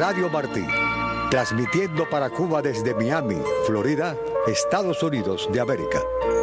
Radio Martí, transmitiendo para Cuba desde Miami, Florida, Estados Unidos de América.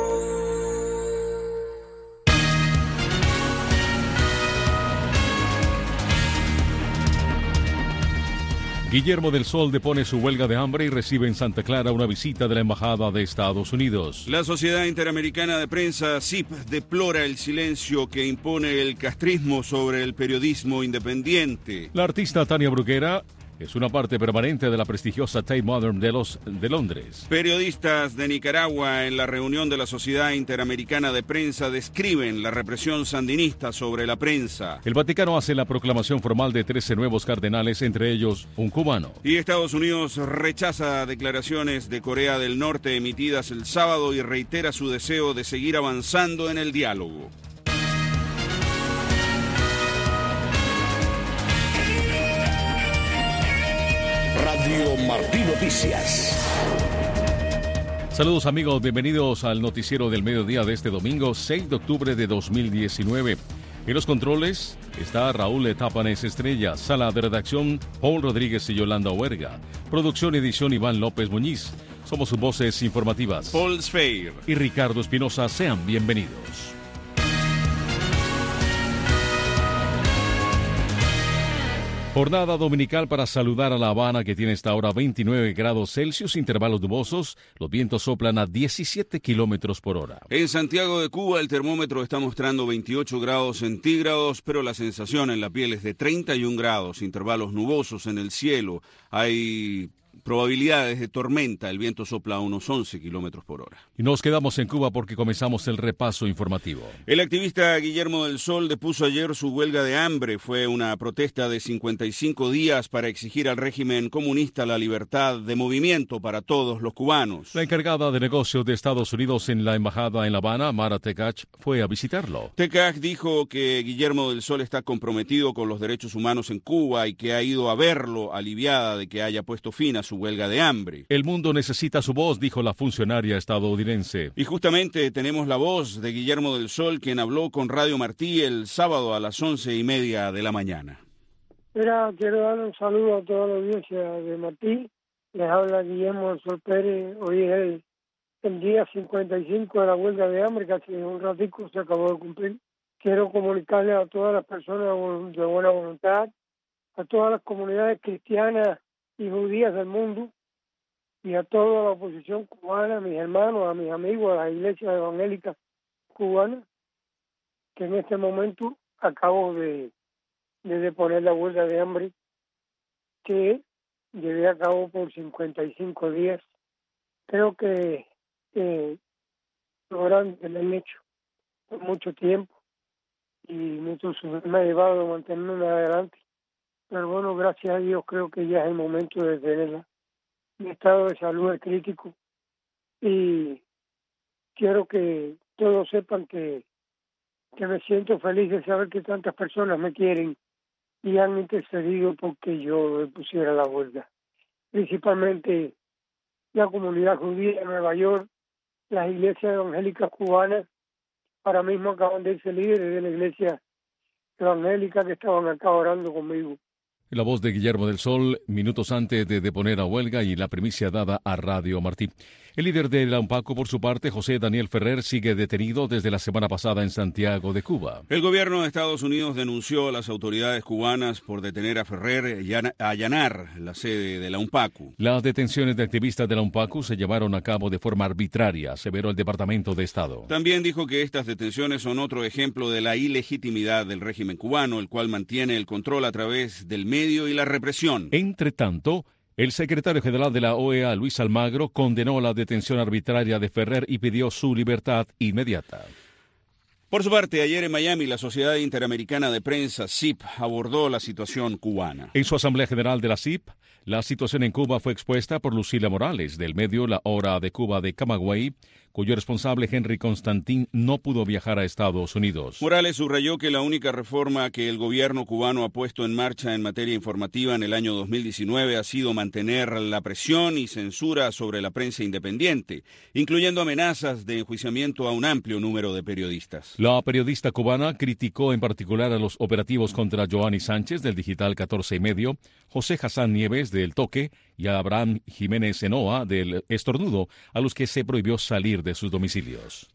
Guillermo del Sol depone su huelga de hambre y recibe en Santa Clara una visita de la Embajada de Estados Unidos. La Sociedad Interamericana de Prensa, SIP, deplora el silencio que impone el castrismo sobre el periodismo independiente. La artista Tania Bruguera es una parte permanente de la prestigiosa Tate Modern de Londres. Periodistas de Nicaragua en la reunión de la Sociedad Interamericana de Prensa describen la represión sandinista sobre la prensa. El Vaticano hace la proclamación formal de 13 nuevos cardenales, entre ellos un cubano. Y Estados Unidos rechaza declaraciones de Corea del Norte emitidas el sábado y reitera su deseo de seguir avanzando en el diálogo. Radio Martí Noticias. Saludos amigos, bienvenidos al noticiero del mediodía de este domingo 6 de octubre de 2019. En los controles está Raúl Etapanes Estrella, sala de redacción Paul Rodríguez y Yolanda Huerga, producción y edición Iván López Muñiz. Somos sus voces informativas, Paul Sfeir y Ricardo Espinosa. Sean bienvenidos. Jornada dominical para saludar a La Habana, que tiene esta hora 29 grados Celsius, intervalos nubosos. Los vientos soplan a 17 kilómetros por hora. En Santiago de Cuba el termómetro está mostrando 28 grados centígrados, pero la sensación en la piel es de 31 grados, intervalos nubosos en el cielo. Hay probabilidades de tormenta, el viento sopla a unos 11 kilómetros por hora. Y nos quedamos en Cuba porque comenzamos el repaso informativo. El activista Guillermo del Sol depuso ayer su huelga de hambre. Fue una protesta de 55 días para exigir al régimen comunista la libertad de movimiento para todos los cubanos. La encargada de negocios de Estados Unidos en la embajada en La Habana, Mara Tekach, fue a visitarlo. Tekach dijo que Guillermo del Sol está comprometido con los derechos humanos en Cuba y que ha ido a verlo aliviada de que haya puesto fin a su huelga de hambre. El mundo necesita su voz, dijo la funcionaria estadounidense. Y justamente tenemos la voz de Guillermo del Sol, quien habló con Radio Martí el sábado a las 11:30 de la mañana. Mira, quiero dar un saludo a toda la audiencia de Martí. Les habla Guillermo del Sol Pérez. Hoy es el día 55 de la huelga de hambre, casi un ratico se acabó de cumplir. Quiero comunicarle a todas las personas de buena voluntad, a todas las comunidades cristianas y judías del mundo, y a toda la oposición cubana, a mis hermanos, a mis amigos, a las iglesias evangélicas cubanas, que en este momento acabo de deponer la huelga de hambre que llevé a cabo por 55 días. Creo que lo grande que lo han hecho por mucho tiempo y mucho me ha llevado a mantenerme adelante. Pero bueno, gracias a Dios creo que ya es el momento de tenerla. Mi estado de salud es crítico y quiero que todos sepan que me siento feliz de saber que tantas personas me quieren y han intercedido porque yo pusiera la huelga. Principalmente la comunidad judía de Nueva York, las iglesias evangélicas cubanas. Ahora mismo acaban de irse líderes de la iglesia evangélica que estaban acá orando conmigo. La voz de Guillermo del Sol, minutos antes de deponer a huelga, y la primicia dada a Radio Martí. El líder de la UNPACU, por su parte, José Daniel Ferrer, sigue detenido desde la semana pasada en Santiago de Cuba. El gobierno de Estados Unidos denunció a las autoridades cubanas por detener a Ferrer y allanar la sede de la UNPACU. Las detenciones de activistas de la UNPACU se llevaron a cabo de forma arbitraria, aseveró el Departamento de Estado. También dijo que estas detenciones son otro ejemplo de la ilegitimidad del régimen cubano, el cual mantiene el control a través del medio y la represión. Entre tanto, el secretario general de la OEA, Luis Almagro, condenó la detención arbitraria de Ferrer y pidió su libertad inmediata. Por su parte, ayer en Miami, la Sociedad Interamericana de Prensa, SIP, abordó la situación cubana. En su Asamblea General de la SIP, la situación en Cuba fue expuesta por Lucila Morales, del medio La Hora de Cuba de Camagüey, cuyo responsable Henry Constantin no pudo viajar a Estados Unidos. Morales subrayó que la única reforma que el gobierno cubano ha puesto en marcha en materia informativa en el año 2019 ha sido mantener la presión y censura sobre la prensa independiente, incluyendo amenazas de enjuiciamiento a un amplio número de periodistas. La periodista cubana criticó en particular a los operativos contra Joanny Sánchez del Digital 14 y medio, José Hassan Nieves del Toque y a Abraham Jiménez Enoa del Estornudo, a los que se prohibió salir de sus domicilios.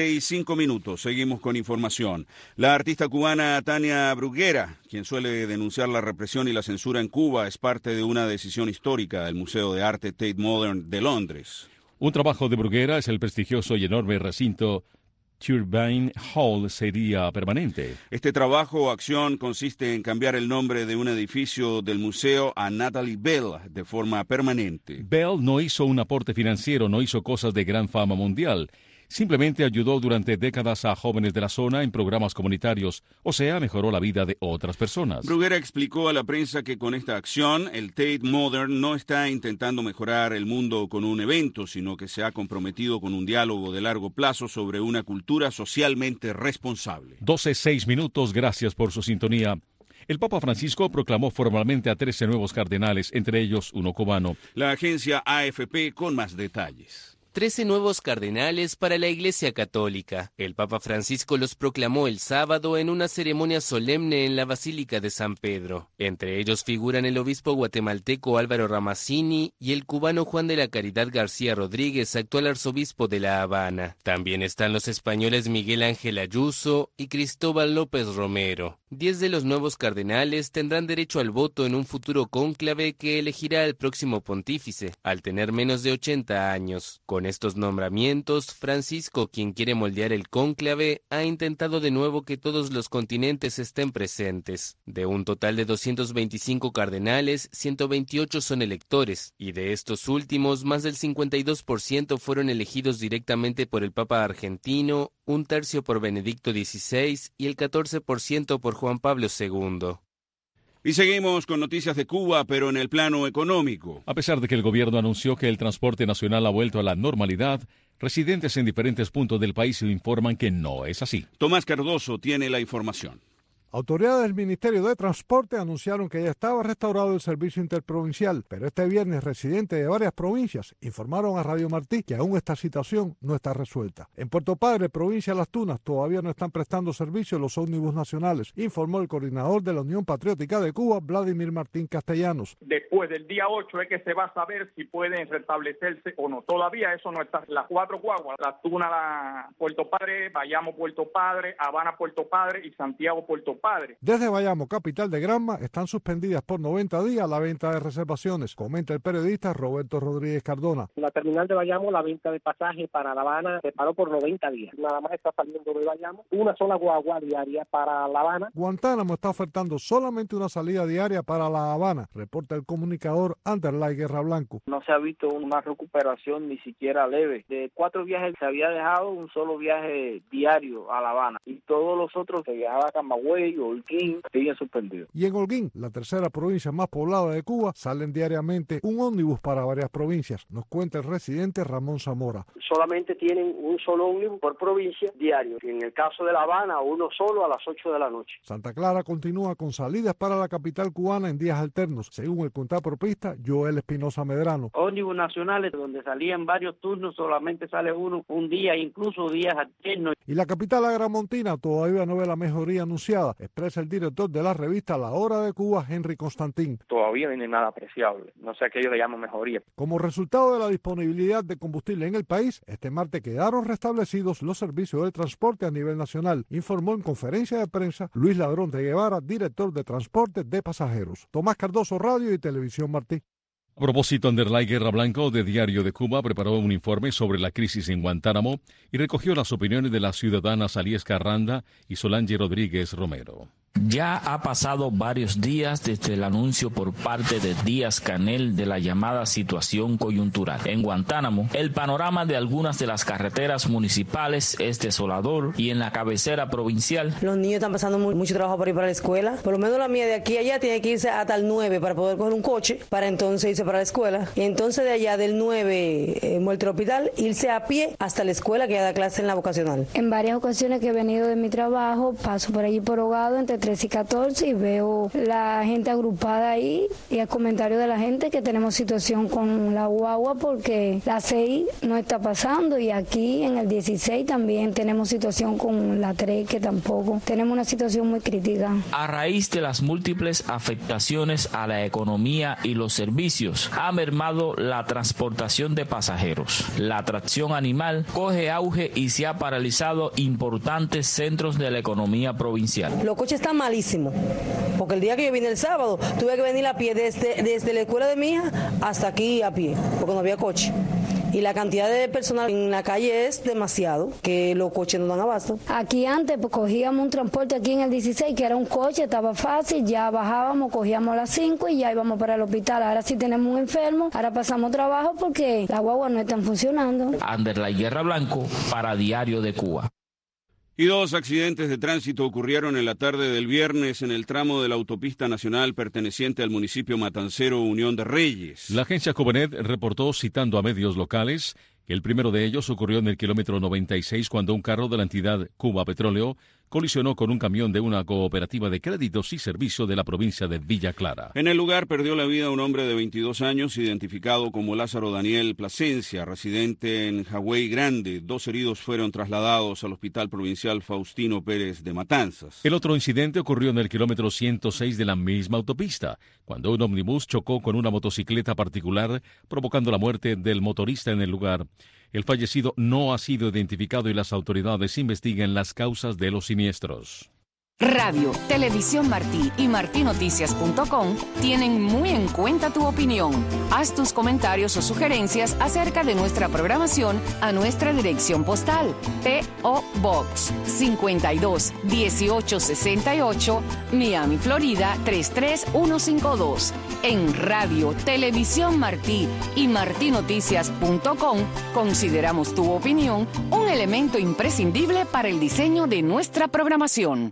12:05. Seguimos con información. La artista cubana Tania Bruguera, quien suele denunciar la represión y la censura en Cuba, es parte de una decisión histórica del Museo de Arte Tate Modern de Londres. Un trabajo de Bruguera es el prestigioso y enorme recinto Turbine Hall sería permanente. Este trabajo o acción consiste en cambiar el nombre de un edificio del museo a Natalie Bell de forma permanente. Bell no hizo un aporte financiero, no hizo cosas de gran fama mundial. Simplemente ayudó durante décadas a jóvenes de la zona en programas comunitarios, o sea, mejoró la vida de otras personas. Bruguera explicó a la prensa que con esta acción, el Tate Modern no está intentando mejorar el mundo con un evento, sino que se ha comprometido con un diálogo de largo plazo sobre una cultura socialmente responsable. 12:06. Gracias por su sintonía. El Papa Francisco proclamó formalmente a 13 nuevos cardenales, entre ellos uno cubano. La agencia AFP con más detalles. 13 nuevos cardenales para la Iglesia Católica. El Papa Francisco los proclamó el sábado en una ceremonia solemne en la Basílica de San Pedro. Entre ellos figuran el obispo guatemalteco Álvaro Ramazzini y el cubano Juan de la Caridad García Rodríguez, actual arzobispo de La Habana. También están los españoles Miguel Ángel Ayuso y Cristóbal López Romero. 10 de los nuevos cardenales tendrán derecho al voto en un futuro cónclave que elegirá al próximo pontífice, al tener menos de 80 años. Con estos nombramientos, Francisco, quien quiere moldear el cónclave, ha intentado de nuevo que todos los continentes estén presentes. De un total de 225 cardenales, 128 son electores, y de estos últimos, más del 52% fueron elegidos directamente por el Papa argentino, un tercio por Benedicto XVI y el 14% por Juan Pablo II. Y seguimos con noticias de Cuba, pero en el plano económico. A pesar de que el gobierno anunció que el transporte nacional ha vuelto a la normalidad, residentes en diferentes puntos del país informan que no es así. Tomás Cardoso tiene la información. Autoridades del Ministerio de Transporte anunciaron que ya estaba restaurado el servicio interprovincial, pero este viernes residentes de varias provincias informaron a Radio Martí que aún esta situación no está resuelta. En Puerto Padre, provincia de Las Tunas, todavía no están prestando servicio los ómnibus nacionales, informó el coordinador de la Unión Patriótica de Cuba, Vladimir Martín Castellanos. Después del día 8 es que se va a saber si pueden restablecerse o no. Todavía eso no está. Las 4 guaguas, Las Tunas, Puerto Padre, Bayamo, Puerto Padre, Habana, Puerto Padre y Santiago, Puerto Padre. Desde Bayamo, capital de Granma, están suspendidas por 90 días la venta de reservaciones, comenta el periodista Roberto Rodríguez Cardona. En la terminal de Bayamo, la venta de pasaje para La Habana se paró por 90 días. Nada más está saliendo de Bayamo una sola guagua diaria para La Habana. Guantánamo está ofertando solamente una salida diaria para La Habana, reporta el comunicador Anderlay Guerra Blanco. No se ha visto una recuperación ni siquiera leve. De 4 viajes se había dejado un solo viaje diario a La Habana y todos los otros que viajaban a Camagüey o Holguín siguen suspendidos. Y en Holguín, la tercera provincia más poblada de Cuba, salen diariamente un ómnibus para varias provincias, nos cuenta el residente Ramón Zamora. Solamente tienen un solo ómnibus por provincia diario. En el caso de La Habana, uno solo a las 8 de la noche. Santa Clara continúa con salidas para la capital cubana en días alternos, según el contapropista Joel Espinosa Medrano. Ómnibus nacionales donde salían varios turnos, solamente sale uno un día, incluso días alternos. Y la capital agramontina todavía no ve la mejoría anunciada, expresa el director de la revista La Hora de Cuba, Henry Constantin. Todavía no hay nada apreciable, no sé a qué ellos le llaman mejoría. Como resultado de la disponibilidad de combustible en el país, este martes quedaron restablecidos los servicios de transporte a nivel nacional, informó en conferencia de prensa Luis Ladrón de Guevara, director de transporte de pasajeros. Tomás Cardoso, Radio y Televisión Martí. A propósito, Anderlay Guerra Blanco, de Diario de Cuba, preparó un informe sobre la crisis en Guantánamo y recogió las opiniones de las ciudadanas Aliesca Arranda y Solange Rodríguez Romero. Ya ha pasado varios días desde el anuncio por parte de Díaz-Canel de la llamada situación coyuntural. En Guantánamo, el panorama de algunas de las carreteras municipales es desolador y en la cabecera provincial. Los niños están pasando mucho trabajo para ir para la escuela. Por lo menos la mía de aquí a allá tiene que irse hasta el 9 para poder coger un coche, para entonces irse para la escuela. Y entonces de allá del 9, muerto al hospital, irse a pie hasta la escuela que da clase en la vocacional. En varias ocasiones que he venido de mi trabajo, paso por allí por Hogado entre 13 y 14 y veo la gente agrupada ahí y el comentario de la gente que tenemos situación con la guagua porque la 6 no está pasando y aquí en el 16 también tenemos situación con la 3 que tampoco. Tenemos una situación muy crítica. A raíz de las múltiples afectaciones a la economía y los servicios, ha mermado la transportación de pasajeros. La atracción animal coge auge y se ha paralizado importantes centros de la economía provincial. Los coches están malísimos, porque el día que yo vine el sábado tuve que venir a pie desde la escuela de mi hija hasta aquí a pie, porque no había coche. Y la cantidad de personal en la calle es demasiado, que los coches no dan abasto. Aquí antes pues, cogíamos un transporte aquí en el 16, que era un coche, estaba fácil, ya bajábamos, cogíamos las 5 y ya íbamos para el hospital. Ahora sí tenemos un enfermo, ahora pasamos trabajo porque las guaguas no están funcionando. Anderlay Guerra Blanco para Diario de Cuba. Y 2 accidentes de tránsito ocurrieron en la tarde del viernes en el tramo de la autopista nacional perteneciente al municipio matancero Unión de Reyes. La agencia Covenet reportó, citando a medios locales, que el primero de ellos ocurrió en el kilómetro 96 cuando un carro de la entidad Cuba Petróleo colisionó con un camión de una cooperativa de créditos y servicio de la provincia de Villa Clara. En el lugar perdió la vida un hombre de 22 años identificado como Lázaro Daniel Plasencia, residente en Hawái Grande. 2 heridos fueron trasladados al Hospital Provincial Faustino Pérez de Matanzas. El otro incidente ocurrió en el kilómetro 106 de la misma autopista, cuando un ómnibus chocó con una motocicleta particular, provocando la muerte del motorista en el lugar. El fallecido no ha sido identificado y las autoridades investigan las causas de los siniestros. Radio, Televisión Martí y martinoticias.com tienen muy en cuenta tu opinión. Haz tus comentarios o sugerencias acerca de nuestra programación a nuestra dirección postal. P.O. Box 52 1868, Miami, Florida 33152. En Radio, Televisión Martí y martinoticias.com consideramos tu opinión un elemento imprescindible para el diseño de nuestra programación.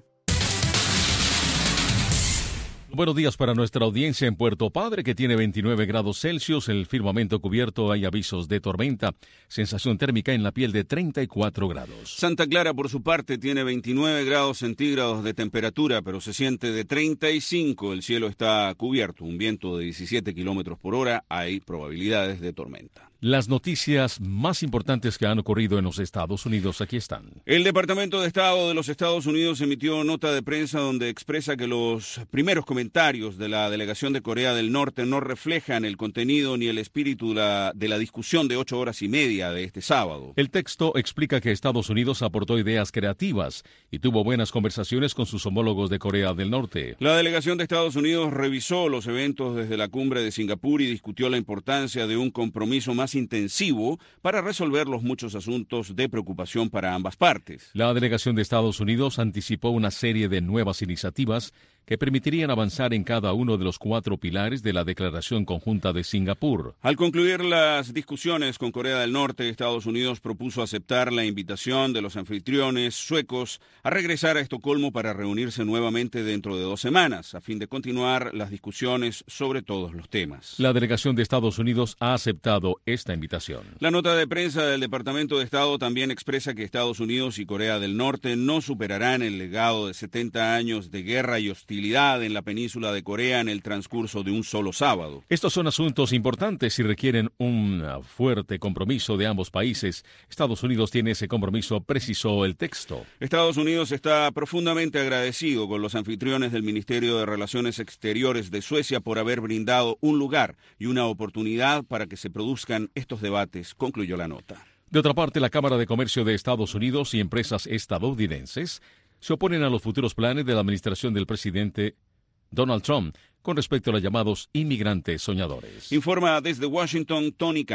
Buenos días para nuestra audiencia en Puerto Padre, que tiene 29 grados Celsius, el firmamento cubierto, hay avisos de tormenta, sensación térmica en la piel de 34 grados. Santa Clara, por su parte, tiene 29 grados centígrados de temperatura, pero se siente de 35, el cielo está cubierto, un viento de 17 kilómetros por hora, hay probabilidades de tormenta. Las noticias más importantes que han ocurrido en los Estados Unidos, aquí están. El Departamento de Estado de los Estados Unidos emitió nota de prensa donde expresa que los primeros comentarios de la delegación de Corea del Norte no reflejan el contenido ni el espíritu de la discusión de 8 horas y media de este sábado. El texto explica que Estados Unidos aportó ideas creativas y tuvo buenas conversaciones con sus homólogos de Corea del Norte. La delegación de Estados Unidos revisó los eventos desde la cumbre de Singapur y discutió la importancia de un compromiso más intensivo para resolver los muchos asuntos de preocupación para ambas partes. La delegación de Estados Unidos anticipó una serie de nuevas iniciativas que permitirían avanzar en cada uno de los 4 pilares de la Declaración Conjunta de Singapur. Al concluir las discusiones con Corea del Norte, Estados Unidos propuso aceptar la invitación de los anfitriones suecos a regresar a Estocolmo para reunirse nuevamente dentro de 2 semanas, a fin de continuar las discusiones sobre todos los temas. La delegación de Estados Unidos ha aceptado esta invitación. La nota de prensa del Departamento de Estado también expresa que Estados Unidos y Corea del Norte no superarán el legado de 70 años de guerra y hostilidad en la península de Corea en el transcurso de un solo sábado. Estos son asuntos importantes y requieren un fuerte compromiso de ambos países. Estados Unidos tiene ese compromiso, precisó el texto. Estados Unidos está profundamente agradecido con los anfitriones del Ministerio de Relaciones Exteriores de Suecia por haber brindado un lugar y una oportunidad para que se produzcan estos debates, concluyó la nota. De otra parte, la Cámara de Comercio de Estados Unidos y empresas estadounidenses se oponen a los futuros planes de la administración del presidente Donald Trump con respecto a los llamados inmigrantes soñadores. Informa desde Washington Tony Cano.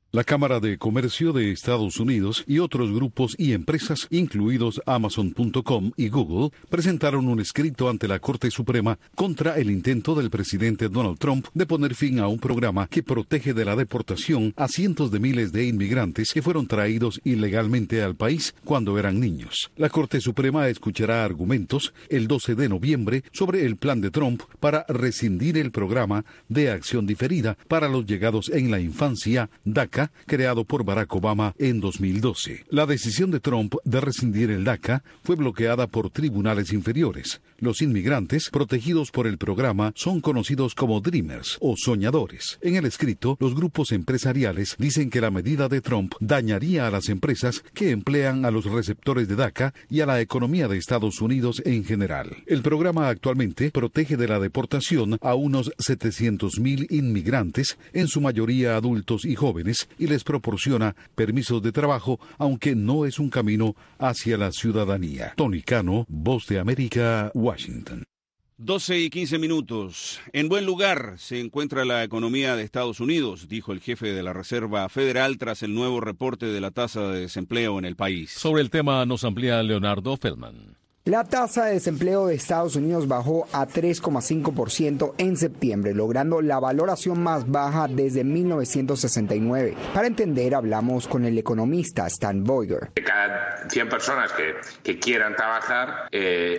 La Cámara de Comercio de Estados Unidos y otros grupos y empresas, incluidos Amazon.com y Google, presentaron un escrito ante la Corte Suprema contra el intento del presidente Donald Trump de poner fin a un programa que protege de la deportación a cientos de miles de inmigrantes que fueron traídos ilegalmente al país cuando eran niños. La Corte Suprema escuchará argumentos el 12 de noviembre sobre el plan de Trump para rescindir el programa de acción diferida para los llegados en la infancia, DACA, creado por Barack Obama en 2012. La decisión de Trump de rescindir el DACA fue bloqueada por tribunales inferiores. Los inmigrantes protegidos por el programa son conocidos como Dreamers o soñadores. En el escrito, los grupos empresariales dicen que la medida de Trump dañaría a las empresas que emplean a los receptores de DACA y a la economía de Estados Unidos en general. El programa actualmente protege de la deportación a unos 700,000 inmigrantes, en su mayoría adultos y jóvenes, y les proporciona permisos de trabajo, aunque no es un camino hacia la ciudadanía. Tony Cano, Voz de América, Washington. 12:15. En buen lugar se encuentra la economía de Estados Unidos, dijo el jefe de la Reserva Federal tras el nuevo reporte de la tasa de desempleo en el país. Sobre el tema nos amplía Leonardo Feldman. La tasa de desempleo de Estados Unidos bajó a 3,5% en septiembre, logrando la valoración más baja desde 1969. Para entender, hablamos con el economista Stan Boyer. De cada 100 personas que quieran trabajar,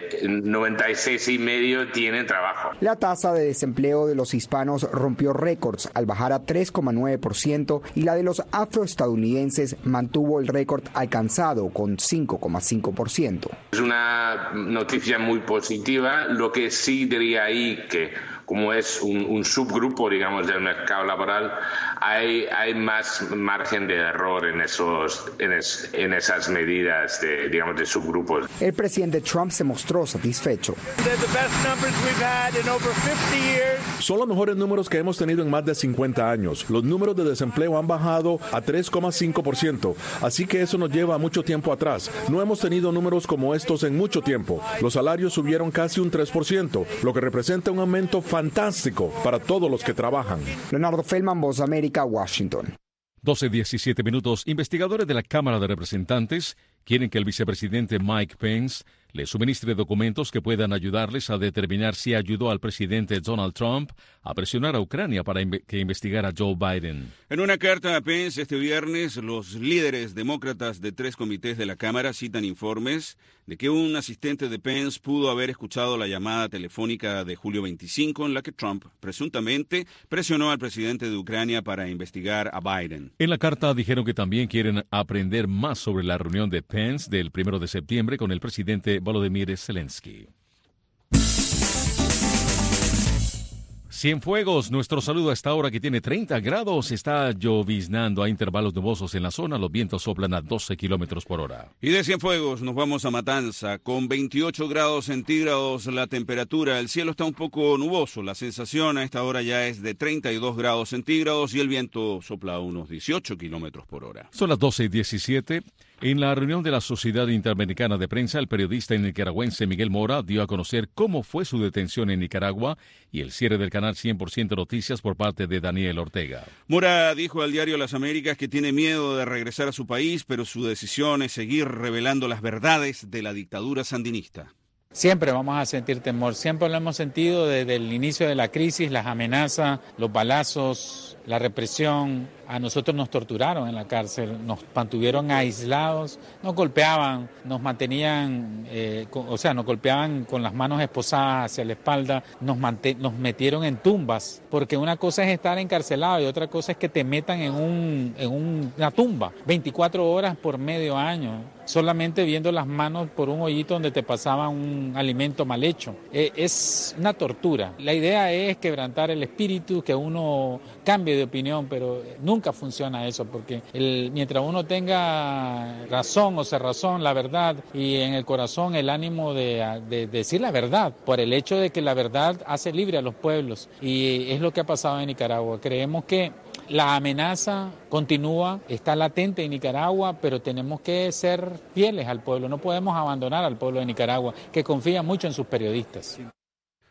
96,5 tienen trabajo. La tasa de desempleo de los hispanos rompió récords al bajar a 3,9% y la de los afroestadounidenses mantuvo el récord alcanzado con 5,5%. Es una noticia muy positiva. Lo que sí diría ahí que como es un subgrupo, digamos, del mercado laboral, hay más margen de error en esas medidas de subgrupos. El presidente Trump se mostró satisfecho. Son los mejores números que hemos tenido en más de 50 años. Los números de desempleo han bajado a 3,5%, así que eso nos lleva mucho tiempo atrás. No hemos tenido números como estos en mucho tiempo. Los salarios subieron casi un 3%, lo que representa un aumento fantástico para todos los que trabajan. Leonardo Feldman, Voz de América, Washington. 12:17. Investigadores de la Cámara de Representantes quieren que el vicepresidente Mike Pence le suministre documentos que puedan ayudarles a determinar si ayudó al presidente Donald Trump a presionar a Ucrania para que investigara a Joe Biden. En una carta a Pence este viernes, los líderes demócratas de 3 comités de la Cámara citan informes de que un asistente de Pence pudo haber escuchado la llamada telefónica de julio 25 en la que Trump presuntamente presionó al presidente de Ucrania para investigar a Biden. En la carta dijeron que también quieren aprender más sobre la reunión de Pence del 1 de septiembre con el presidente Volodymyr Zelensky. Cienfuegos, nuestro saludo a esta hora que tiene 30 grados. Está lloviznando a intervalos nubosos en la zona. Los vientos soplan a 12 kilómetros por hora. Y de Cienfuegos nos vamos a Matanza. Con 28 grados centígrados la temperatura. El cielo está un poco nuboso. La sensación a esta hora ya es de 32 grados centígrados y el viento sopla a unos 18 kilómetros por hora. Son las 12:17. En la reunión de la Sociedad Interamericana de Prensa, el periodista nicaragüense Miguel Mora dio a conocer cómo fue su detención en Nicaragua y el cierre del canal 100% Noticias por parte de Daniel Ortega. Mora dijo al diario Las Américas que tiene miedo de regresar a su país, pero su decisión es seguir revelando las verdades de la dictadura sandinista. Siempre vamos a sentir temor, siempre lo hemos sentido desde el inicio de la crisis, las amenazas, los balazos, la represión. A nosotros nos torturaron en la cárcel, nos mantuvieron aislados, nos golpeaban, nos mantenían, nos golpeaban con las manos esposadas hacia la espalda, nos metieron en tumbas, porque una cosa es estar encarcelado y otra cosa es que te metan en una tumba, 24 horas por medio año, solamente viendo las manos por un hoyito donde te pasaba un alimento mal hecho. Es una tortura. La idea es quebrantar el espíritu, que uno cambie de opinión, pero nunca funciona eso, porque mientras uno tenga razón o cerrazón, la verdad, y en el corazón el ánimo de decir la verdad, por el hecho de que la verdad hace libre a los pueblos, y es lo que ha pasado en Nicaragua. Creemos que la amenaza continúa, está latente en Nicaragua, pero tenemos que ser fieles al pueblo, no podemos abandonar al pueblo de Nicaragua, que confía mucho en sus periodistas.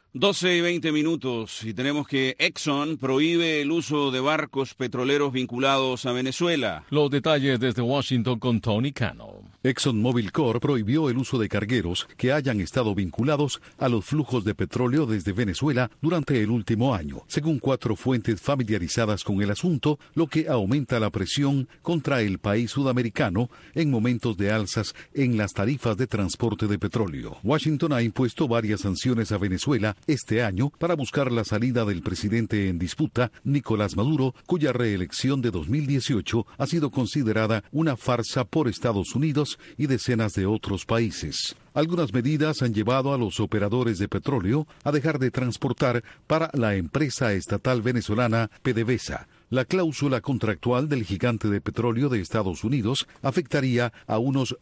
12:20 y tenemos que Exxon prohíbe el uso de barcos petroleros vinculados a Venezuela. Los detalles desde Washington con Tony Cano. ExxonMobil Corp prohibió el uso de cargueros que hayan estado vinculados a los flujos de petróleo desde Venezuela durante el último año, según 4 fuentes familiarizadas con el asunto, lo que aumenta la presión contra el país sudamericano en momentos de alzas en las tarifas de transporte de petróleo. Washington ha impuesto varias sanciones a Venezuela este año para buscar la salida del presidente en disputa, Nicolás Maduro, cuya reelección de 2018 ha sido considerada una farsa por Estados Unidos y decenas de otros países. Algunas medidas han llevado a los operadores de petróleo a dejar de transportar para la empresa estatal venezolana PDVSA. La cláusula contractual del gigante de petróleo de Estados Unidos afectaría a unos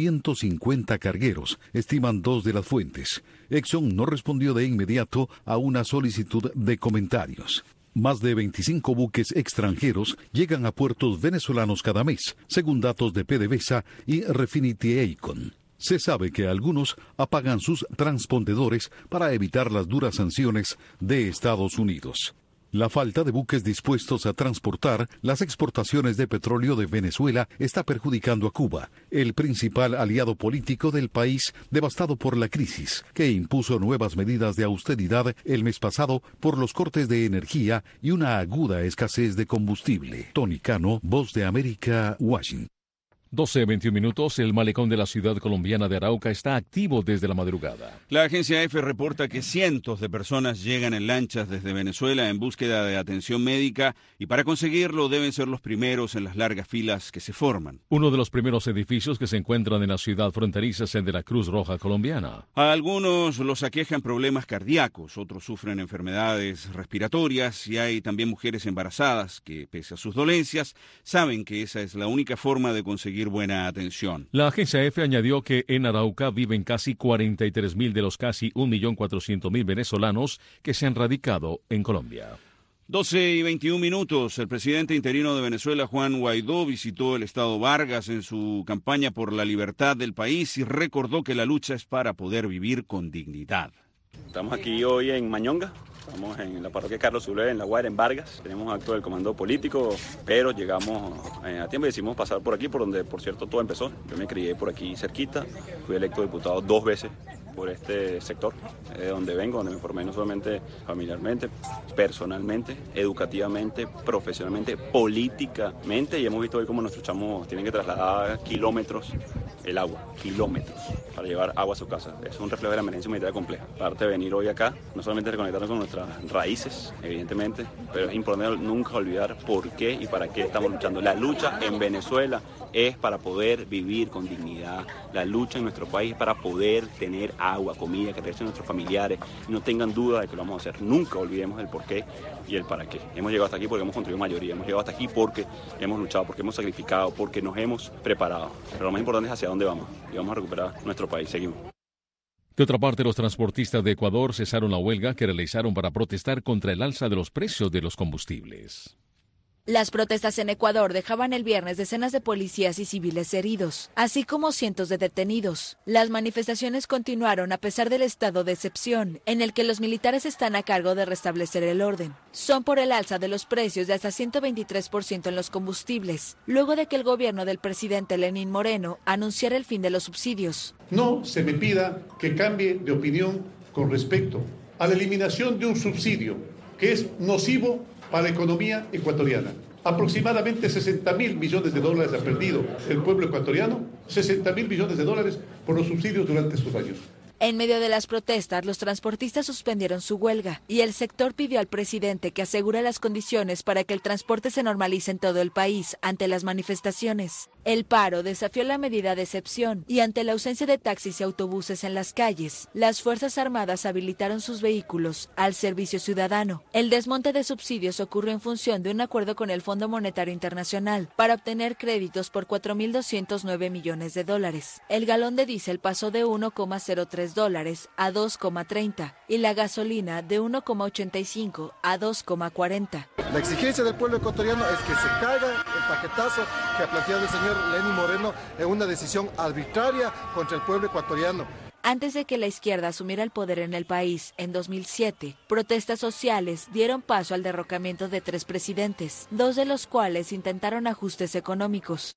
250 cargueros, estiman 2 de las fuentes. Exxon no respondió de inmediato a una solicitud de comentarios. Más de 25 buques extranjeros llegan a puertos venezolanos cada mes, según datos de PDVSA y Refinity Icon. Se sabe que algunos apagan sus transpondedores para evitar las duras sanciones de Estados Unidos. La falta de buques dispuestos a transportar las exportaciones de petróleo de Venezuela está perjudicando a Cuba, el principal aliado político del país devastado por la crisis, que impuso nuevas medidas de austeridad el mes pasado por los cortes de energía y una aguda escasez de combustible. Tony Cano, Voz de América, Washington. 12:21, el malecón de la ciudad colombiana de Arauca está activo desde la madrugada. La agencia EFE reporta que cientos de personas llegan en lanchas desde Venezuela en búsqueda de atención médica y para conseguirlo deben ser los primeros en las largas filas que se forman. Uno de los primeros edificios que se encuentran en la ciudad fronteriza es el de la Cruz Roja colombiana. A algunos los aquejan problemas cardíacos, otros sufren enfermedades respiratorias y hay también mujeres embarazadas que, pese a sus dolencias, saben que esa es la única forma de conseguir buena atención. La agencia EFE añadió que en Arauca viven casi 43.000 de los casi 1.400.000 venezolanos que se han radicado en Colombia. 12:21, el presidente interino de Venezuela, Juan Guaidó, visitó el estado Vargas en su campaña por la libertad del país y recordó que la lucha es para poder vivir con dignidad. Estamos aquí hoy en Mañonga. Estamos en la parroquia Carlos Zuler, en La Guaira, en Vargas. Tenemos un acto del comando político, pero llegamos a tiempo y decidimos pasar por aquí, por donde, por cierto, todo empezó. Yo me crié por aquí cerquita, fui electo diputado 2 veces por este sector, de donde vengo, donde me formé no solamente familiarmente, personalmente, educativamente, profesionalmente, políticamente, y hemos visto hoy cómo nuestros chamos tienen que trasladar kilómetros el agua, kilómetros, para llevar agua a su casa. Es un reflejo de la emergencia humanitaria compleja. Aparte de venir hoy acá, no solamente reconectarnos con nuestras raíces, evidentemente, pero es importante nunca olvidar por qué y para qué estamos luchando. La lucha en Venezuela es para poder vivir con dignidad. La lucha en nuestro país es para poder tener agua, comida, que regresen nuestros familiares y no tengan duda de que lo vamos a hacer. Nunca olvidemos el por qué y el para qué. Hemos llegado hasta aquí porque hemos construido mayoría, hemos llegado hasta aquí porque hemos luchado, porque hemos sacrificado, porque nos hemos preparado. Pero lo más importante es hacia dónde vamos y vamos a recuperar nuestro país. Seguimos. De otra parte, los transportistas de Ecuador cesaron la huelga que realizaron para protestar contra el alza de los precios de los combustibles. Las protestas en Ecuador dejaban el viernes decenas de policías y civiles heridos, así como cientos de detenidos. Las manifestaciones continuaron a pesar del estado de excepción, en el que los militares están a cargo de restablecer el orden. Son por el alza de los precios de hasta 123% en los combustibles, luego de que el gobierno del presidente Lenín Moreno anunciara el fin de los subsidios. No se me pida que cambie de opinión con respecto a la eliminación de un subsidio que es nocivo para la economía ecuatoriana. Aproximadamente 60.000 millones de dólares ha perdido el pueblo ecuatoriano, 60.000 millones de dólares por los subsidios durante estos años. En medio de las protestas, los transportistas suspendieron su huelga y el sector pidió al presidente que asegure las condiciones para que el transporte se normalice en todo el país ante las manifestaciones. El paro desafió la medida de excepción y ante la ausencia de taxis y autobuses en las calles, las Fuerzas Armadas habilitaron sus vehículos al servicio ciudadano. El desmonte de subsidios ocurrió en función de un acuerdo con el Fondo Monetario Internacional para obtener créditos por $4.209 millones. El galón de diésel pasó de $1,03 a 2,30 y la gasolina de 1,85 a 2,40. La exigencia del pueblo ecuatoriano es que se caiga el paquetazo que ha planteado el señor Lenín Moreno en una decisión arbitraria contra el pueblo ecuatoriano. Antes de que la izquierda asumiera el poder en el país en 2007, protestas sociales dieron paso al derrocamiento de 3 presidentes, 2 de los cuales intentaron ajustes económicos.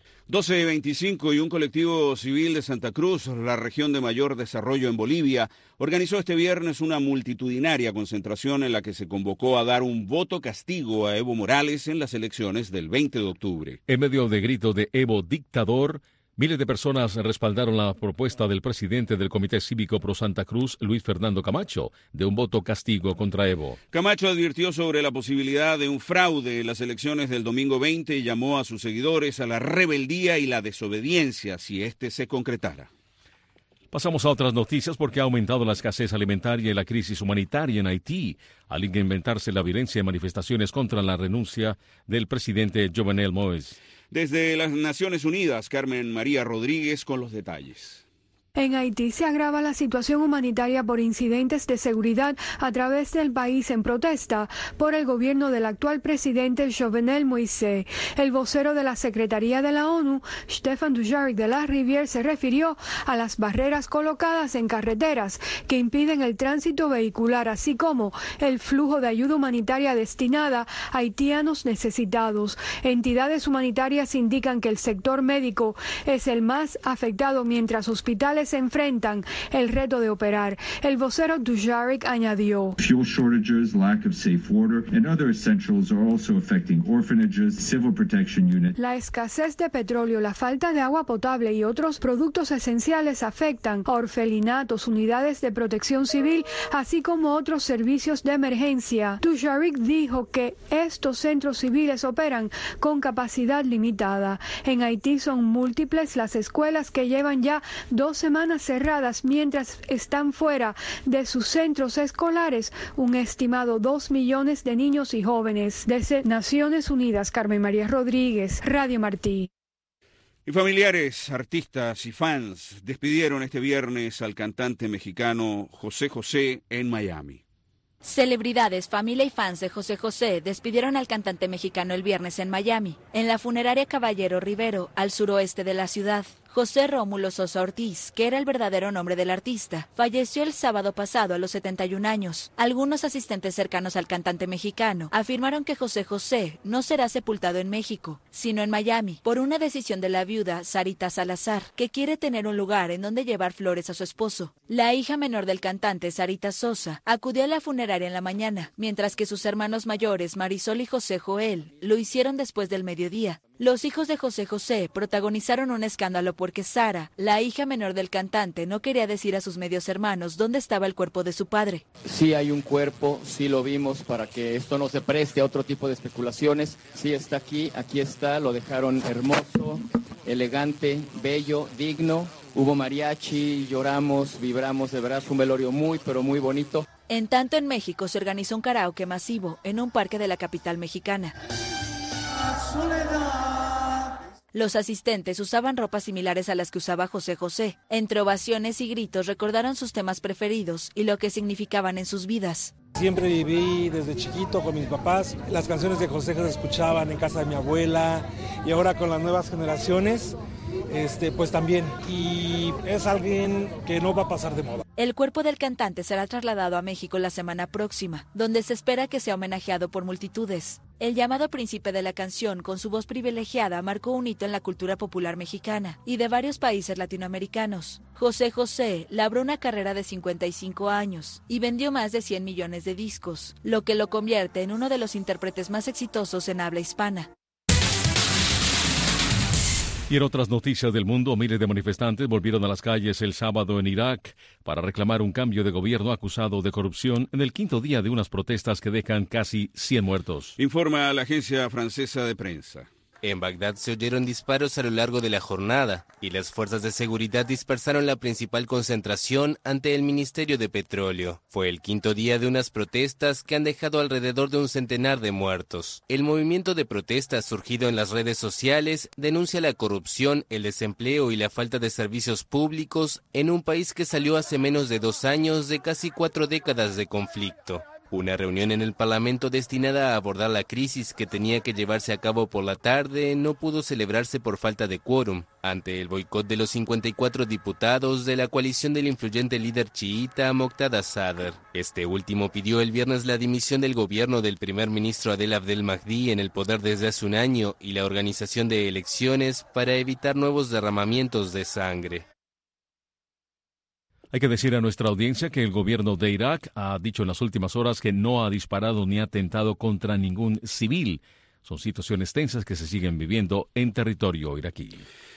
12:25 y un colectivo civil de Santa Cruz, la región de mayor desarrollo en Bolivia, organizó este viernes una multitudinaria concentración en la que se convocó a dar un voto castigo a Evo Morales en las elecciones del 20 de octubre. En medio de gritos de Evo dictador, miles de personas respaldaron la propuesta del presidente del Comité Cívico Pro Santa Cruz, Luis Fernando Camacho, de un voto castigo contra Evo. Camacho advirtió sobre la posibilidad de un fraude en las elecciones del domingo 20 y llamó a sus seguidores a la rebeldía y la desobediencia si este se concretara. Pasamos a otras noticias porque ha aumentado la escasez alimentaria y la crisis humanitaria en Haití, al incrementarse la violencia y manifestaciones contra la renuncia del presidente Jovenel Moïse. Desde las Naciones Unidas, Carmen María Rodríguez con los detalles. En Haití se agrava la situación humanitaria por incidentes de seguridad a través del país en protesta por el gobierno del actual presidente Jovenel Moïse. El vocero de la Secretaría de la ONU, Stéphane Dujarric de la Rivière, se refirió a las barreras colocadas en carreteras que impiden el tránsito vehicular, así como el flujo de ayuda humanitaria destinada a haitianos necesitados. Entidades humanitarias indican que el sector médico es el más afectado, mientras hospitales se enfrentan el reto de operar. El vocero Dujarric añadió: Fuel shortages, lack of safe water, and other essentials are also affecting orphanages, civil protection units. La escasez de petróleo, la falta de agua potable y otros productos esenciales afectan a orfelinatos, unidades de protección civil, así como otros servicios de emergencia. Dujarric dijo que estos centros civiles operan con capacidad limitada. En Haití son múltiples las escuelas que llevan ya 2 semanas cerradas mientras están fuera de sus centros escolares un estimado 2 millones de niños y jóvenes. Desde Naciones Unidas, Carmen María Rodríguez, Radio Martí. Y familiares, artistas y fans despidieron este viernes al cantante mexicano José José en Miami. Celebridades, familia y fans de José José despidieron al cantante mexicano el viernes en Miami, en la funeraria Caballero Rivero, al suroeste de la ciudad. José Rómulo Sosa Ortiz, que era el verdadero nombre del artista, falleció el sábado pasado a los 71 años. Algunos asistentes cercanos al cantante mexicano afirmaron que José José no será sepultado en México, sino en Miami, por una decisión de la viuda Sarita Salazar, que quiere tener un lugar en donde llevar flores a su esposo. La hija menor del cantante, Sarita Sosa, acudió a la funeraria en la mañana, mientras que sus hermanos mayores, Marisol y José Joel, lo hicieron después del mediodía. Los hijos de José José protagonizaron un escándalo porque Sara, la hija menor del cantante, no quería decir a sus medios hermanos dónde estaba el cuerpo de su padre. Sí hay un cuerpo, sí lo vimos, para que esto no se preste a otro tipo de especulaciones. Sí está aquí está, lo dejaron hermoso, elegante, bello, digno. Hubo mariachi, lloramos, vibramos, de verdad fue un velorio muy, pero muy bonito. En tanto, en México se organizó un karaoke masivo en un parque de la capital mexicana. Los asistentes usaban ropas similares a las que usaba José José. Entre ovaciones y gritos recordaron sus temas preferidos y lo que significaban en sus vidas. Siempre viví desde chiquito con mis papás. Las canciones de José se escuchaban en casa de mi abuela y ahora con las nuevas generaciones, pues también. Y es alguien que no va a pasar de moda. El cuerpo del cantante será trasladado a México la semana próxima, donde se espera que sea homenajeado por multitudes. El llamado príncipe de la canción, con su voz privilegiada, marcó un hito en la cultura popular mexicana y de varios países latinoamericanos. José José labró una carrera de 55 años y vendió más de 100 millones de discos, lo que lo convierte en uno de los intérpretes más exitosos en habla hispana. Y en otras noticias del mundo, miles de manifestantes volvieron a las calles el sábado en Irak para reclamar un cambio de gobierno acusado de corrupción en el quinto día de unas protestas que dejan casi 100 muertos. Informa la agencia francesa de prensa. En Bagdad se oyeron disparos a lo largo de la jornada y las fuerzas de seguridad dispersaron la principal concentración ante el Ministerio de Petróleo. Fue el quinto día de unas protestas que han dejado alrededor de un centenar de muertos. El movimiento de protestas surgido en las redes sociales denuncia la corrupción, el desempleo y la falta de servicios públicos en un país que salió hace menos de 2 años de casi 4 décadas de conflicto. Una reunión en el Parlamento destinada a abordar la crisis que tenía que llevarse a cabo por la tarde no pudo celebrarse por falta de quórum, ante el boicot de los 54 diputados de la coalición del influyente líder chiita Moqtada Sadr. Este último pidió el viernes la dimisión del gobierno del primer ministro Adel Abdel Mahdi, en el poder desde hace un año, y la organización de elecciones para evitar nuevos derramamientos de sangre. Hay que decir a nuestra audiencia que el gobierno de Irak ha dicho en las últimas horas que no ha disparado ni atentado contra ningún civil. Son situaciones tensas que se siguen viviendo en territorio iraquí.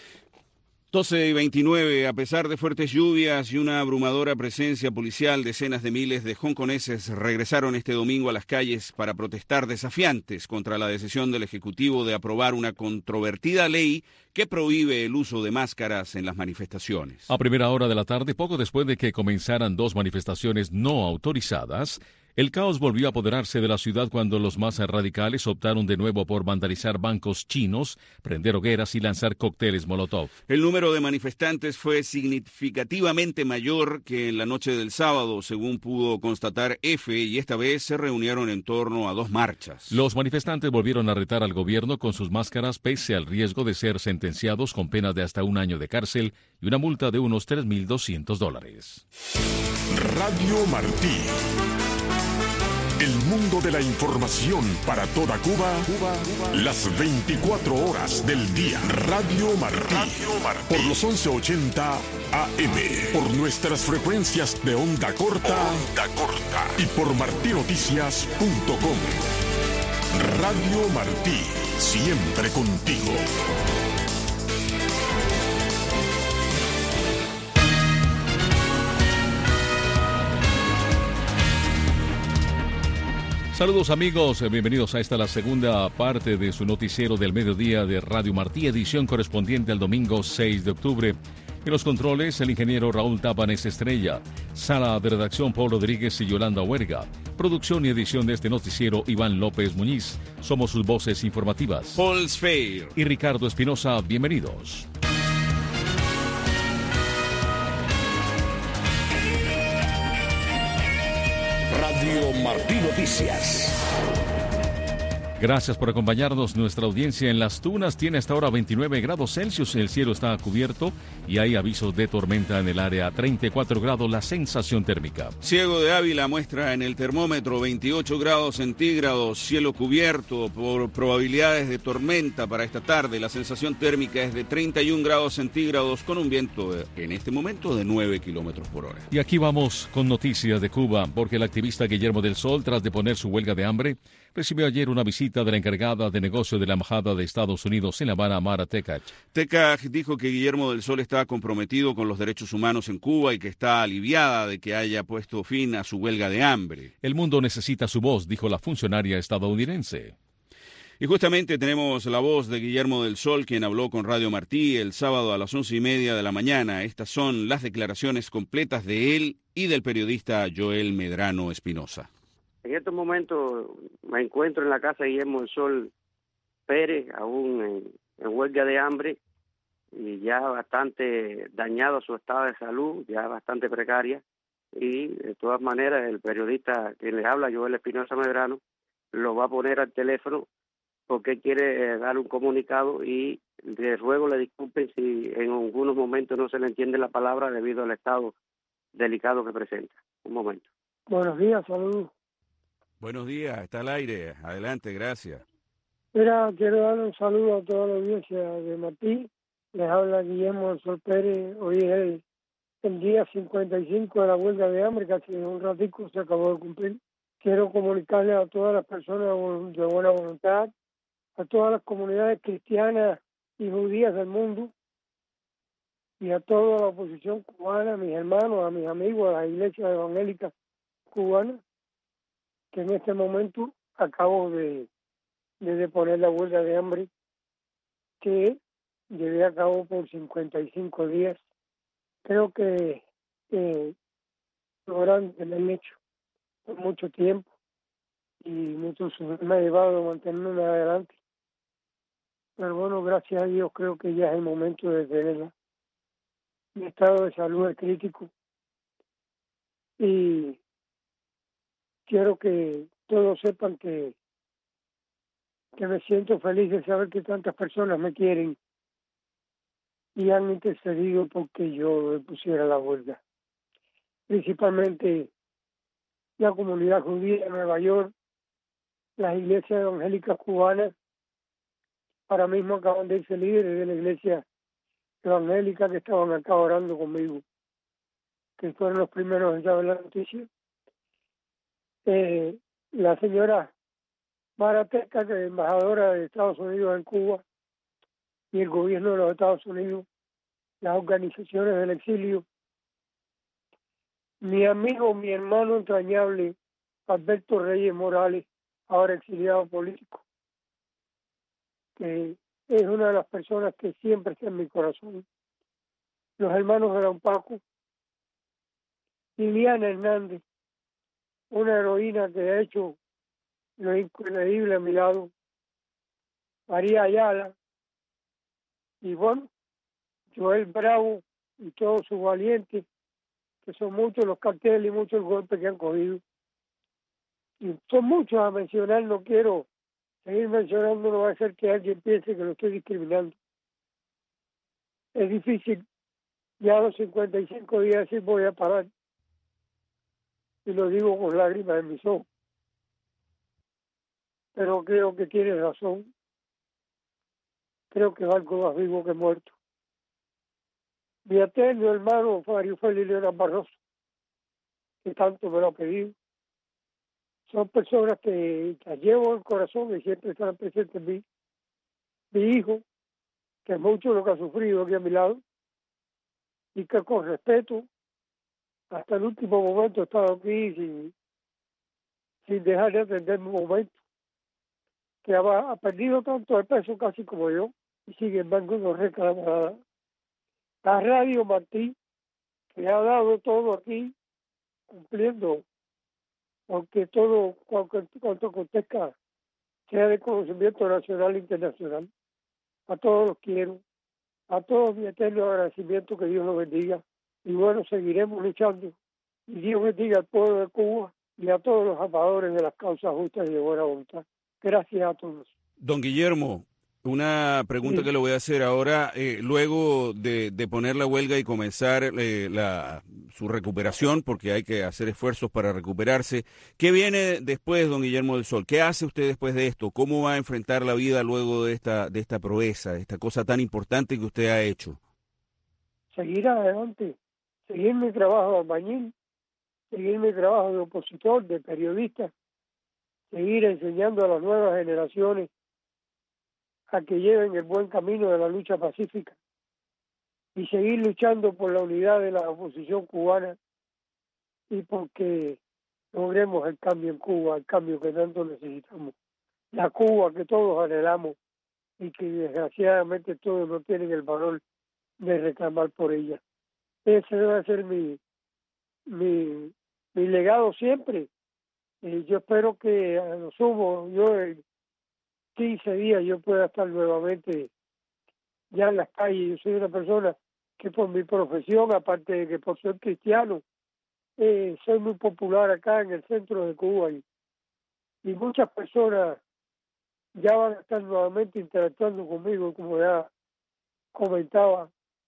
12:29, a pesar de fuertes lluvias y una abrumadora presencia policial, decenas de miles de hongkoneses regresaron este domingo a las calles para protestar desafiantes contra la decisión del Ejecutivo de aprobar una controvertida ley que prohíbe el uso de máscaras en las manifestaciones. A primera hora de la tarde, poco después de que comenzaran dos manifestaciones no autorizadas, el caos volvió a apoderarse de la ciudad cuando los más radicales optaron de nuevo por vandalizar bancos chinos, prender hogueras y lanzar cócteles Molotov. El número de manifestantes fue significativamente mayor que en la noche del sábado, según pudo constatar EFE, y esta vez se reunieron en torno a dos marchas. Los manifestantes volvieron a retar al gobierno con sus máscaras pese al riesgo de ser sentenciados con penas de hasta 1 año de cárcel y una multa de unos $3.200. Radio Martí. El mundo de la información para toda Cuba, las 24 horas del día. Radio Martí, por los 1180 AM, por nuestras frecuencias de onda corta, y por martinoticias.com. Radio Martí, siempre contigo. Saludos amigos, bienvenidos a esta la segunda parte de su noticiero del mediodía de Radio Martí, edición correspondiente al domingo 6 de octubre. En los controles, el ingeniero Raúl Tápanes Estrella, sala de redacción Paul Rodríguez y Yolanda Huerga, producción y edición de este noticiero Iván López Muñiz. Somos sus voces informativas, Paul Sfeir y Ricardo Espinosa. Bienvenidos. Radio Martí Noticias. Gracias por acompañarnos. Nuestra audiencia en Las Tunas tiene hasta ahora 29 grados Celsius. El cielo está cubierto y hay avisos de tormenta en el área. 34 grados la sensación térmica. Ciego de Ávila muestra en el termómetro 28 grados centígrados, cielo cubierto por probabilidades de tormenta para esta tarde. La sensación térmica es de 31 grados centígrados con un viento en este momento de 9 kilómetros por hora. Y aquí vamos con noticias de Cuba, porque el activista Guillermo del Sol, tras deponer su huelga de hambre, recibió ayer una visita de la encargada de negocio de la Embajada de Estados Unidos en La Habana, Mara Tekach. Tekach dijo que Guillermo del Sol está comprometido con los derechos humanos en Cuba y que está aliviada de que haya puesto fin a su huelga de hambre. El mundo necesita su voz, dijo la funcionaria estadounidense. Y justamente tenemos la voz de Guillermo del Sol, quien habló con Radio Martí el sábado a las 11:30 de la mañana. Estas son las declaraciones completas de él y del periodista Joel Medrano Espinosa. En estos momentos me encuentro en la casa de Guillermo del Sol Pérez, aún en huelga de hambre y ya bastante dañado su estado de salud, ya bastante precaria. Y de todas maneras el periodista que les habla, Joel Espinosa Medrano, lo va a poner al teléfono porque quiere dar un comunicado y les ruego le disculpen si en algunos momentos no se le entiende la palabra debido al estado delicado que presenta. Un momento. Buenos días, saludos. Buenos días, está al aire. Adelante, gracias. Mira, quiero darle un saludo a toda la audiencia de Martí. Les habla Guillermo del Sol Pérez. Hoy es el día 55 de la huelga de hambre, casi en un ratico se acabó de cumplir. Quiero comunicarle a todas las personas de buena voluntad, a todas las comunidades cristianas y judías del mundo, y a toda la oposición cubana, a mis hermanos, a mis amigos, a las iglesias evangélicas cubanas, que en este momento acabo de deponer la huelga de hambre que llevé a cabo por 55 días. Creo que lo grande que me han hecho por mucho tiempo y mucho me ha llevado a mantenerme adelante. Pero bueno, gracias a Dios creo que ya es el momento de tenerla. Mi estado de salud es crítico y quiero que todos sepan que me siento feliz de saber que tantas personas me quieren y han intercedido porque yo pusiera la huelga. Principalmente la comunidad judía de Nueva York, las iglesias evangélicas cubanas. Ahora mismo acaban de irse líderes de la iglesia evangélica que estaban acá orando conmigo, que fueron los primeros en saber la noticia. La señora Mara Teca, que es embajadora de Estados Unidos en Cuba, y el gobierno de los Estados Unidos, las organizaciones del exilio, mi amigo, mi hermano entrañable, Alberto Reyes Morales, ahora exiliado político, que es una de las personas que siempre está en mi corazón. Los hermanos de Don Paco, Liliana Hernández, una heroína que ha hecho lo increíble a mi lado, María Ayala, y bueno, Joel Bravo y todos sus valientes, que son muchos los carteles y muchos golpes que han cogido. Y son muchos a mencionar, no quiero seguir mencionando, no va a ser que alguien piense que lo estoy discriminando. Es difícil, ya a los 55 días decir voy a parar. Y lo digo con lágrimas en mis ojos. Pero creo que tiene razón. Creo que valgo más vivo que muerto. Mi eterno hermano Mario Félix Leonard Barroso, que tanto me lo ha pedido. Son personas que las llevo en el corazón y siempre están presentes en mí. Mi hijo, que es mucho lo que ha sufrido aquí a mi lado, y que con respeto, hasta el último momento he estado aquí sin dejar de atender mi momento, que ha perdido tanto de peso casi como yo, y sin embargo no reclama nada. La Radio Martí, que ha dado todo aquí, cumpliendo, aunque todo cuanto acontezca sea de conocimiento nacional e internacional. A todos los quiero, a todos mi eterno agradecimiento, que Dios los bendiga. Y bueno, seguiremos luchando. Y Dios bendiga al pueblo de Cuba y a todos los amadores de las causas justas y de buena voluntad. Gracias a todos. Don Guillermo, una pregunta que le voy a hacer ahora, luego de poner la huelga y comenzar su recuperación, porque hay que hacer esfuerzos para recuperarse. ¿Qué viene después, don Guillermo del Sol? ¿Qué hace usted después de esto? ¿Cómo va a enfrentar la vida luego de esta proeza, de esta cosa tan importante que usted ha hecho? Seguir adelante, seguir mi trabajo de albañil, seguir mi trabajo de opositor, de periodista, seguir enseñando a las nuevas generaciones a que lleven el buen camino de la lucha pacífica y seguir luchando por la unidad de la oposición cubana y porque logremos el cambio en Cuba, el cambio que tanto necesitamos, la Cuba que todos anhelamos y que desgraciadamente todos no tienen el valor de reclamar por ella. Ese debe ser mi legado siempre. Yo espero que a lo sumo, yo en 15 días yo pueda estar nuevamente ya en las calles. Yo soy una persona que por mi profesión, aparte de que por ser cristiano, soy muy popular acá en el centro de Cuba y muchas personas ya van a estar nuevamente interactuando conmigo, como ya comentaba,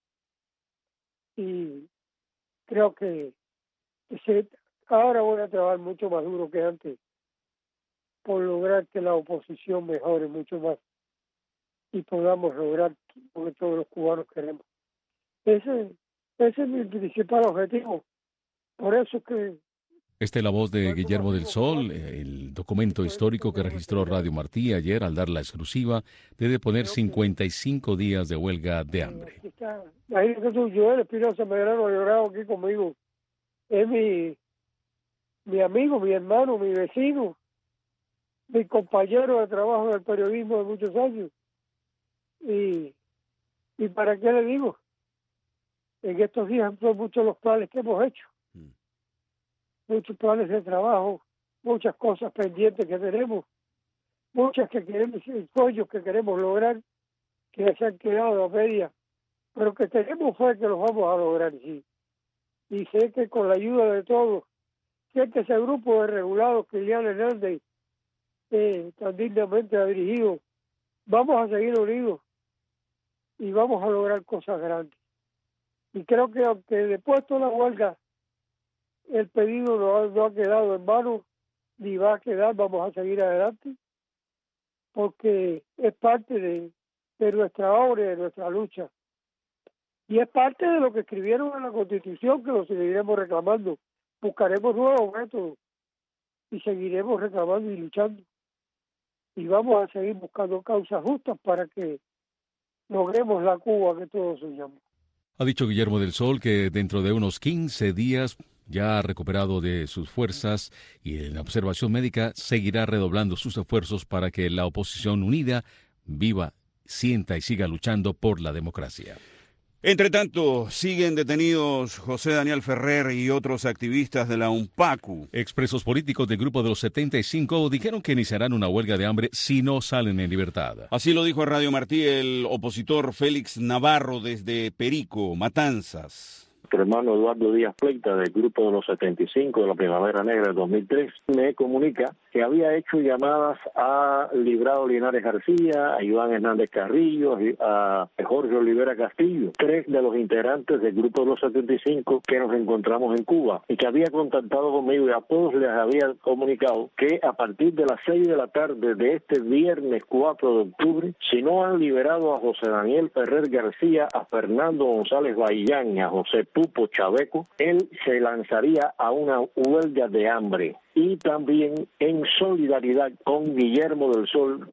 y creo que ahora voy a trabajar mucho más duro que antes por lograr que la oposición mejore mucho más y podamos lograr lo que todos los cubanos queremos. Ese es mi principal objetivo. Por eso que... Esta es la voz de Guillermo del Sol, el documento histórico que registró Radio Martí ayer al dar la exclusiva de deponer 55 días de huelga de hambre. Imagínate tú, Joel Espinosa Medrano ha llorado aquí conmigo. Es mi amigo, mi hermano, mi vecino, mi compañero de trabajo del periodismo de muchos años. ¿Y para qué le digo? En estos días son muchos los planes que hemos hecho. Muchos planes de trabajo, muchas cosas pendientes que tenemos, muchas que queremos, sueños que queremos lograr, que se han quedado a medias, pero que tenemos fe que los vamos a lograr, sí. Y sé que con la ayuda de todos sé que ese grupo de regulados que Liliana Hernández tan dignamente ha dirigido, vamos a seguir unidos y vamos a lograr cosas grandes. Y creo que aunque después de toda la huelga el pedido no ha quedado en vano, ni va a quedar, vamos a seguir adelante, porque es parte de nuestra obra y de nuestra lucha. Y es parte de lo que escribieron en la Constitución, que lo seguiremos reclamando. Buscaremos nuevos métodos y seguiremos reclamando y luchando. Y vamos a seguir buscando causas justas para que logremos la Cuba que todos soñamos. Ha dicho Guillermo del Sol que dentro de unos 15 días, ya recuperado de sus fuerzas y en la observación médica, seguirá redoblando sus esfuerzos para que la oposición unida viva, sienta y siga luchando por la democracia. Entre tanto, siguen detenidos José Daniel Ferrer y otros activistas de la UNPACU. Expresos políticos del Grupo de los 75 dijeron que iniciarán una huelga de hambre si no salen en libertad. Así lo dijo a Radio Martí el opositor Félix Navarro desde Perico, Matanzas. Nuestro hermano Eduardo Díaz Pleita, del Grupo de los 75 de la Primavera Negra del 2003, me comunica que había hecho llamadas a Librado Linares García, a Iván Hernández Carrillo, a Jorge Olivera Castillo, 3 de los integrantes del Grupo de los 75 que nos encontramos en Cuba, y que había contactado conmigo y a todos les había comunicado que a partir de las 6 de la tarde de este viernes 4 de octubre, si no han liberado a José Daniel Ferrer García, a Fernando González Baillán y a José Pupo Chaveco, él se lanzaría a una huelga de hambre. Y también en solidaridad con Guillermo del Sol.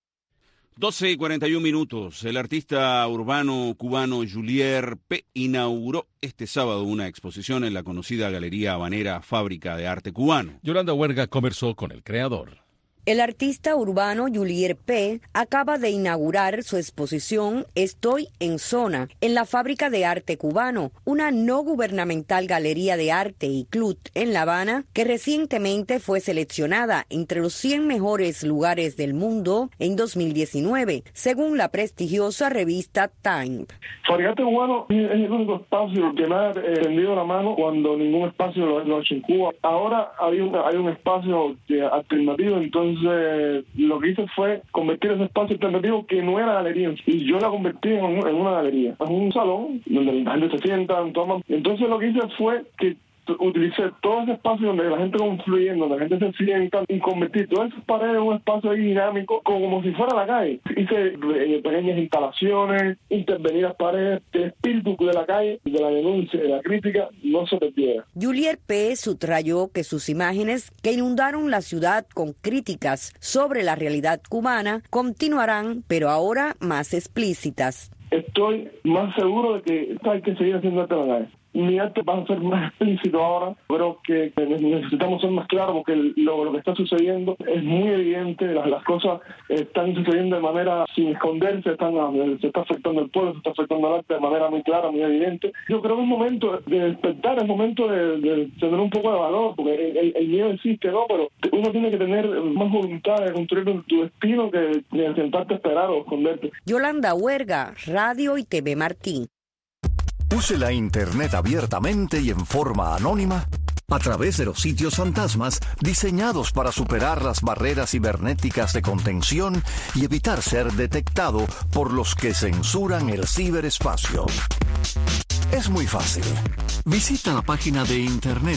12:41. El artista urbano cubano Julier P. inauguró este sábado una exposición en la conocida Galería Habanera Fábrica de Arte Cubano. Yolanda Huerga conversó con el creador. El artista urbano Julier P. acaba de inaugurar su exposición Estoy en Zona, en la Fábrica de Arte Cubano, una no gubernamental galería de arte y club en La Habana que recientemente fue seleccionada entre los 100 mejores lugares del mundo en 2019, según la prestigiosa revista Time. Fábrica de Arte Cubano es el único espacio que me ha tendido la mano cuando ningún espacio lo ha hecho en Cuba. Ahora hay un espacio alternativo, entonces lo que hice fue convertir ese espacio alternativo que no era galería, y yo la convertí en una galería, en un salón donde la gente se sienta, toma. Entonces lo que hice fue que utilicé todo ese espacio donde la gente confluye, donde la gente se sienta, y convertí todas esas paredes en un espacio ahí dinámico, como si fuera la calle. Hice pequeñas instalaciones, intervenir las paredes, el espíritu de la calle, de la denuncia, de la crítica, no se perdiera. Julier P. subrayó que sus imágenes, que inundaron la ciudad con críticas sobre la realidad cubana, continuarán, pero ahora más explícitas. Estoy más seguro de que hay que seguir haciendo arte en la calle. Mi arte va a ser más explícito ahora, pero que necesitamos ser más claros porque lo que está sucediendo es muy evidente, las cosas están sucediendo de manera sin esconderse, se está afectando el pueblo, se está afectando el arte de manera muy clara, muy evidente. Yo creo que es momento de despertar, es momento de tener un poco de valor, porque el miedo existe, ¿no? Pero uno tiene que tener más voluntad de construir tu destino que de sentarte a esperar o esconderte. Yolanda Huerga, Radio y TV Martí. Use la Internet abiertamente y en forma anónima a través de los sitios fantasmas diseñados para superar las barreras cibernéticas de contención y evitar ser detectado por los que censuran el ciberespacio. Es muy fácil. Visita la página de internet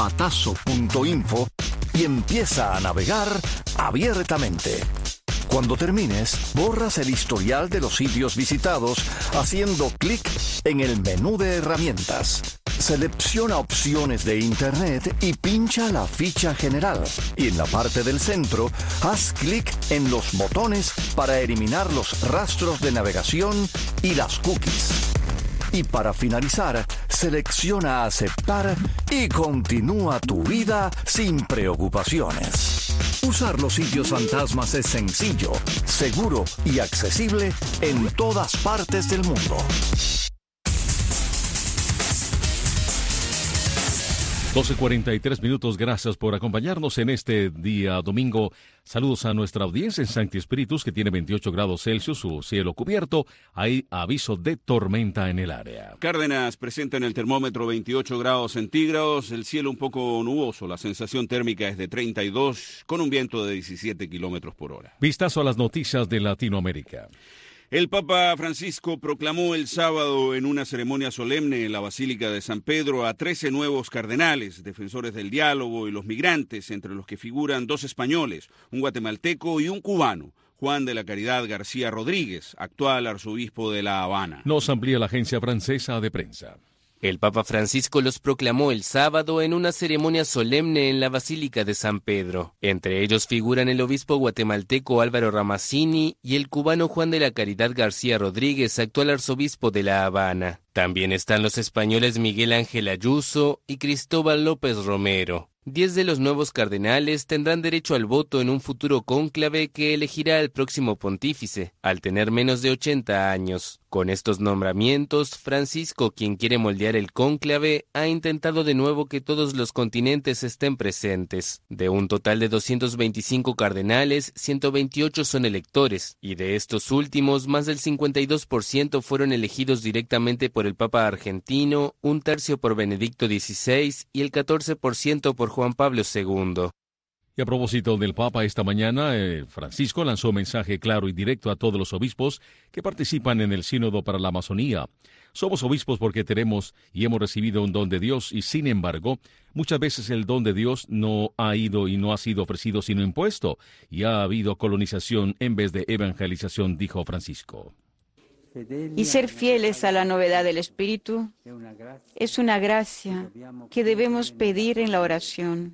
batazo.info y empieza a navegar abiertamente. Cuando termines, borras el historial de los sitios visitados haciendo clic en el menú de herramientas. Selecciona opciones de Internet y pincha la ficha general. Y en la parte del centro, haz clic en los botones para eliminar los rastros de navegación y las cookies. Y para finalizar, selecciona aceptar y continúa tu vida sin preocupaciones. Usar los sitios fantasmas es sencillo, seguro y accesible en todas partes del mundo. 12:43 minutos. Gracias por acompañarnos en este día domingo. Saludos a nuestra audiencia en Sancti Spiritus, que tiene 28 grados Celsius, su cielo cubierto. Hay aviso de tormenta en el área. Cárdenas presenta en el termómetro 28 grados centígrados, el cielo un poco nuboso, la sensación térmica es de 32, con un viento de 17 kilómetros por hora. Vistazo a las noticias de Latinoamérica. El Papa Francisco proclamó el sábado en una ceremonia solemne en la Basílica de San Pedro a 13 nuevos cardenales, defensores del diálogo y los migrantes, entre los que figuran 2 españoles, un guatemalteco y un cubano, Juan de la Caridad García Rodríguez, actual arzobispo de La Habana. Nos amplía la agencia francesa de prensa. El Papa Francisco los proclamó el sábado en una ceremonia solemne en la Basílica de San Pedro. Entre ellos figuran el obispo guatemalteco Álvaro Ramazzini y el cubano Juan de la Caridad García Rodríguez, actual arzobispo de La Habana. También están los españoles Miguel Ángel Ayuso y Cristóbal López Romero. 10 de los nuevos cardenales tendrán derecho al voto en un futuro cónclave que elegirá al próximo pontífice, al tener menos de 80 años. Con estos nombramientos, Francisco, quien quiere moldear el cónclave, ha intentado de nuevo que todos los continentes estén presentes. De un total de 225 cardenales, 128 son electores, y de estos últimos, más del 52% fueron elegidos directamente por el Papa argentino, 1/3 por Benedicto XVI y el 14% por Juan Pablo II. Y a propósito del Papa, esta mañana Francisco lanzó un mensaje claro y directo a todos los obispos que participan en el Sínodo para la Amazonía. Somos obispos porque tenemos y hemos recibido un don de Dios y, sin embargo, muchas veces el don de Dios no ha ido y no ha sido ofrecido sino impuesto, y ha habido colonización en vez de evangelización, dijo Francisco. Y ser fieles a la novedad del Espíritu es una gracia que debemos pedir en la oración.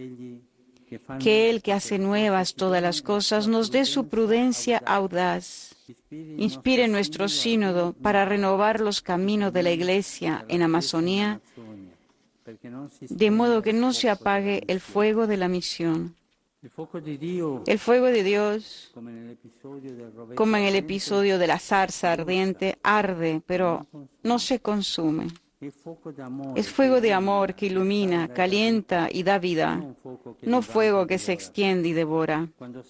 Que Él, que hace nuevas todas las cosas, nos dé su prudencia audaz. Inspire nuestro sínodo para renovar los caminos de la Iglesia en Amazonía, de modo que no se apague el fuego de la misión. El fuego de Dios, como en el episodio de la zarza ardiente, arde, pero no se consume. Es fuego de amor que ilumina, calienta y da vida, no fuego que se extiende y devora.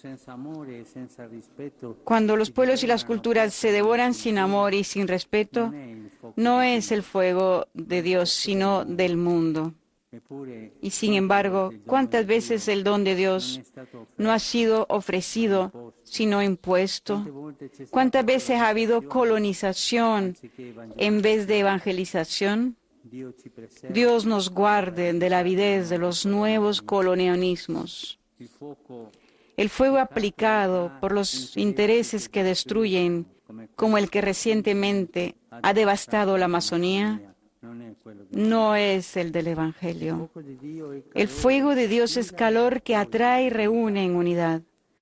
Cuando los pueblos y las culturas se devoran sin amor y sin respeto, no es el fuego de Dios, sino del mundo. Y sin embargo, ¿cuántas veces el don de Dios no ha sido ofrecido, sino impuesto? ¿Cuántas veces ha habido colonización en vez de evangelización? Dios nos guarde de la avidez de los nuevos colonialismos. El fuego aplicado por los intereses que destruyen, como el que recientemente ha devastado la Amazonía, no es el del Evangelio. El fuego de Dios es calor que atrae y reúne en unidad.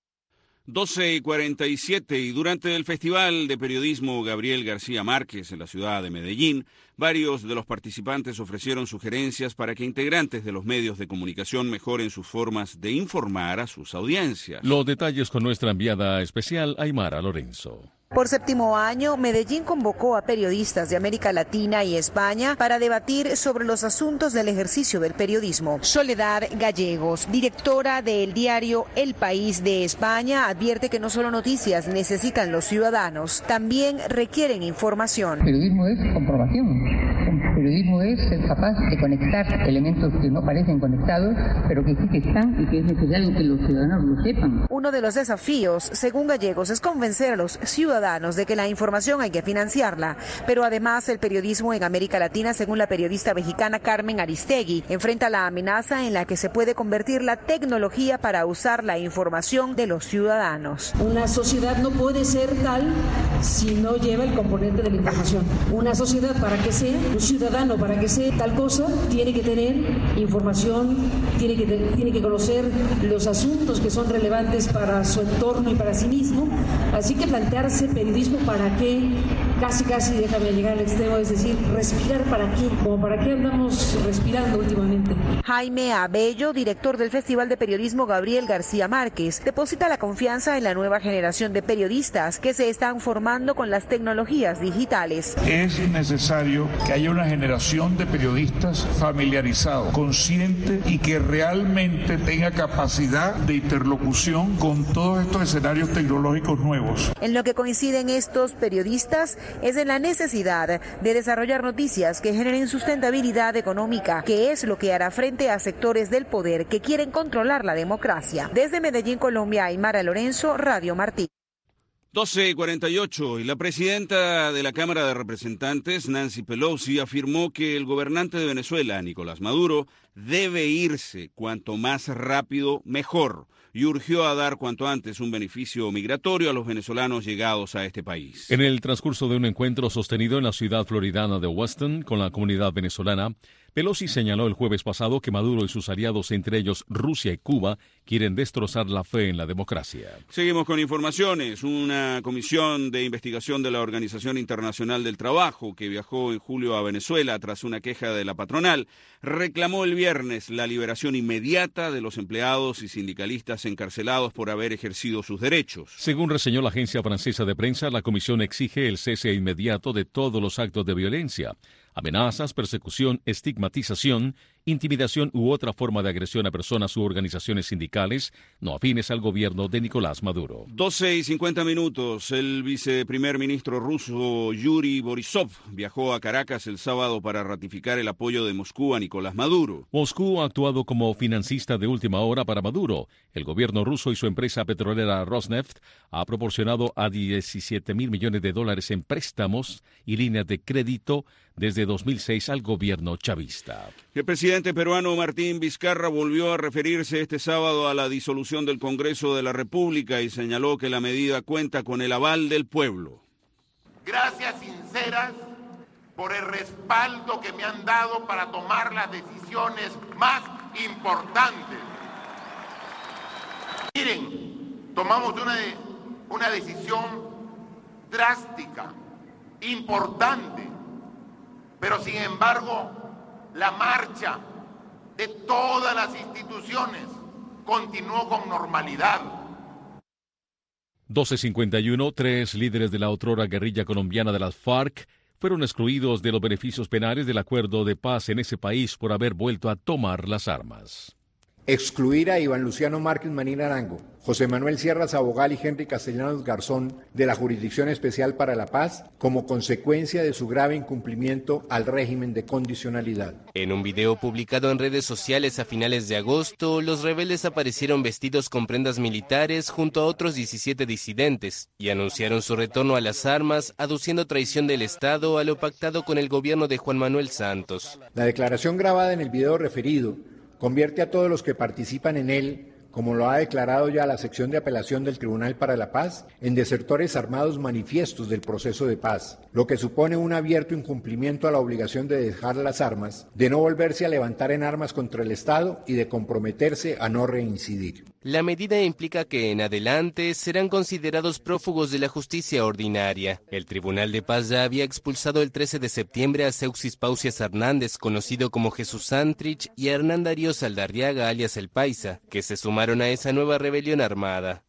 12:47, y durante el Festival de Periodismo Gabriel García Márquez en la ciudad de Medellín, varios de los participantes ofrecieron sugerencias para que integrantes de los medios de comunicación mejoren sus formas de informar a sus audiencias. Los detalles con nuestra enviada especial, Aymara Lorenzo. Por 7º año, Medellín convocó a periodistas de América Latina y España para debatir sobre los asuntos del ejercicio del periodismo. Soledad Gallegos, directora del diario El País de España, advierte que no solo noticias necesitan los ciudadanos, también requieren información. El periodismo es comprobación. El periodismo es ser capaz de conectar elementos que no parecen conectados, pero que sí que están y que es necesario que los ciudadanos lo sepan. Uno de los desafíos, según Gallegos, es convencer a los ciudadanos de que la información hay que financiarla. Pero además el periodismo en América Latina, según la periodista mexicana Carmen Aristegui, enfrenta la amenaza en la que se puede convertir la tecnología para usar la información de los ciudadanos. Una sociedad no puede ser tal si no lleva el componente de la información. Una sociedad, para que sea, un ciudadano, para que sea tal cosa, tiene que tener información, tiene que conocer los asuntos que son relevantes para su entorno y para sí mismo. Así que plantearse periodismo para qué, casi, déjame llegar al extremo, es decir, respirar para qué, como para qué andamos respirando últimamente. Jaime Abello, director del Festival de Periodismo Gabriel García Márquez, deposita la confianza en la nueva generación de periodistas que se están formando con las tecnologías digitales. Es necesario que haya una generación de periodistas familiarizados, conscientes y que realmente tenga capacidad de interlocución con todos estos escenarios tecnológicos nuevos. En lo que coinciden estos periodistas es en la necesidad de desarrollar noticias que generen sustentabilidad económica, que es lo que hará frente a sectores del poder que quieren controlar la democracia. Desde Medellín, Colombia, Aymara Lorenzo, Radio Martí. 12:48 y la presidenta de la Cámara de Representantes, Nancy Pelosi, afirmó que el gobernante de Venezuela, Nicolás Maduro, debe irse cuanto más rápido mejor y urgió a dar cuanto antes un beneficio migratorio a los venezolanos llegados a este país. En el transcurso de un encuentro sostenido en la ciudad floridana de Weston con la comunidad venezolana, Pelosi señaló el jueves pasado que Maduro y sus aliados, entre ellos Rusia y Cuba, quieren destrozar la fe en la democracia. Seguimos con informaciones. Una comisión de investigación de la Organización Internacional del Trabajo, que viajó en julio a Venezuela tras una queja de la patronal, reclamó el viernes la liberación inmediata de los empleados y sindicalistas encarcelados por haber ejercido sus derechos. Según reseñó la agencia francesa de prensa, la comisión exige el cese inmediato de todos los actos de violencia, amenazas, persecución, estigmatización, intimidación u otra forma de agresión a personas u organizaciones sindicales no afines al gobierno de Nicolás Maduro. 12:50. El viceprimer ministro ruso Yuri Borisov viajó a Caracas el sábado para ratificar el apoyo de Moscú a Nicolás Maduro. Moscú ha actuado como financista de última hora para Maduro. El gobierno ruso y su empresa petrolera Rosneft ha proporcionado a $17,000 millones en préstamos y líneas de crédito desde 2006 al gobierno chavista. El presidente peruano Martín Vizcarra volvió a referirse este sábado a la disolución del Congreso de la República y señaló que la medida cuenta con el aval del pueblo. Gracias sinceras por el respaldo que me han dado para tomar las decisiones más importantes. Miren, tomamos una decisión drástica, importante, pero sin embargo, la marcha de todas las instituciones continuó con normalidad. 12:51, 3 líderes de la otrora guerrilla colombiana de las FARC fueron excluidos de los beneficios penales del acuerdo de paz en ese país por haber vuelto a tomar las armas. Excluir a Iván Luciano Márquez Manín Arango, José Manuel Sierra Sabogal y Henry Castellanos Garzón de la Jurisdicción Especial para la Paz como consecuencia de su grave incumplimiento al régimen de condicionalidad. En un video publicado en redes sociales a finales de agosto, los rebeldes aparecieron vestidos con prendas militares junto a otros 17 disidentes y anunciaron su retorno a las armas, aduciendo traición del Estado a lo pactado con el gobierno de Juan Manuel Santos. La declaración grabada en el video referido convierte a todos los que participan en él, como lo ha declarado ya la sección de apelación del Tribunal para la Paz, en desertores armados manifiestos del proceso de paz, lo que supone un abierto incumplimiento a la obligación de dejar las armas, de no volverse a levantar en armas contra el Estado y de comprometerse a no reincidir. La medida implica que en adelante serán considerados prófugos de la justicia ordinaria. El Tribunal de Paz ya había expulsado el 13 de septiembre a Seuxis Pausias Hernández, conocido como Jesús Santrich, y a Hernán Darío Saldarriaga, alias El Paisa, que se sumaron a esa nueva rebelión armada.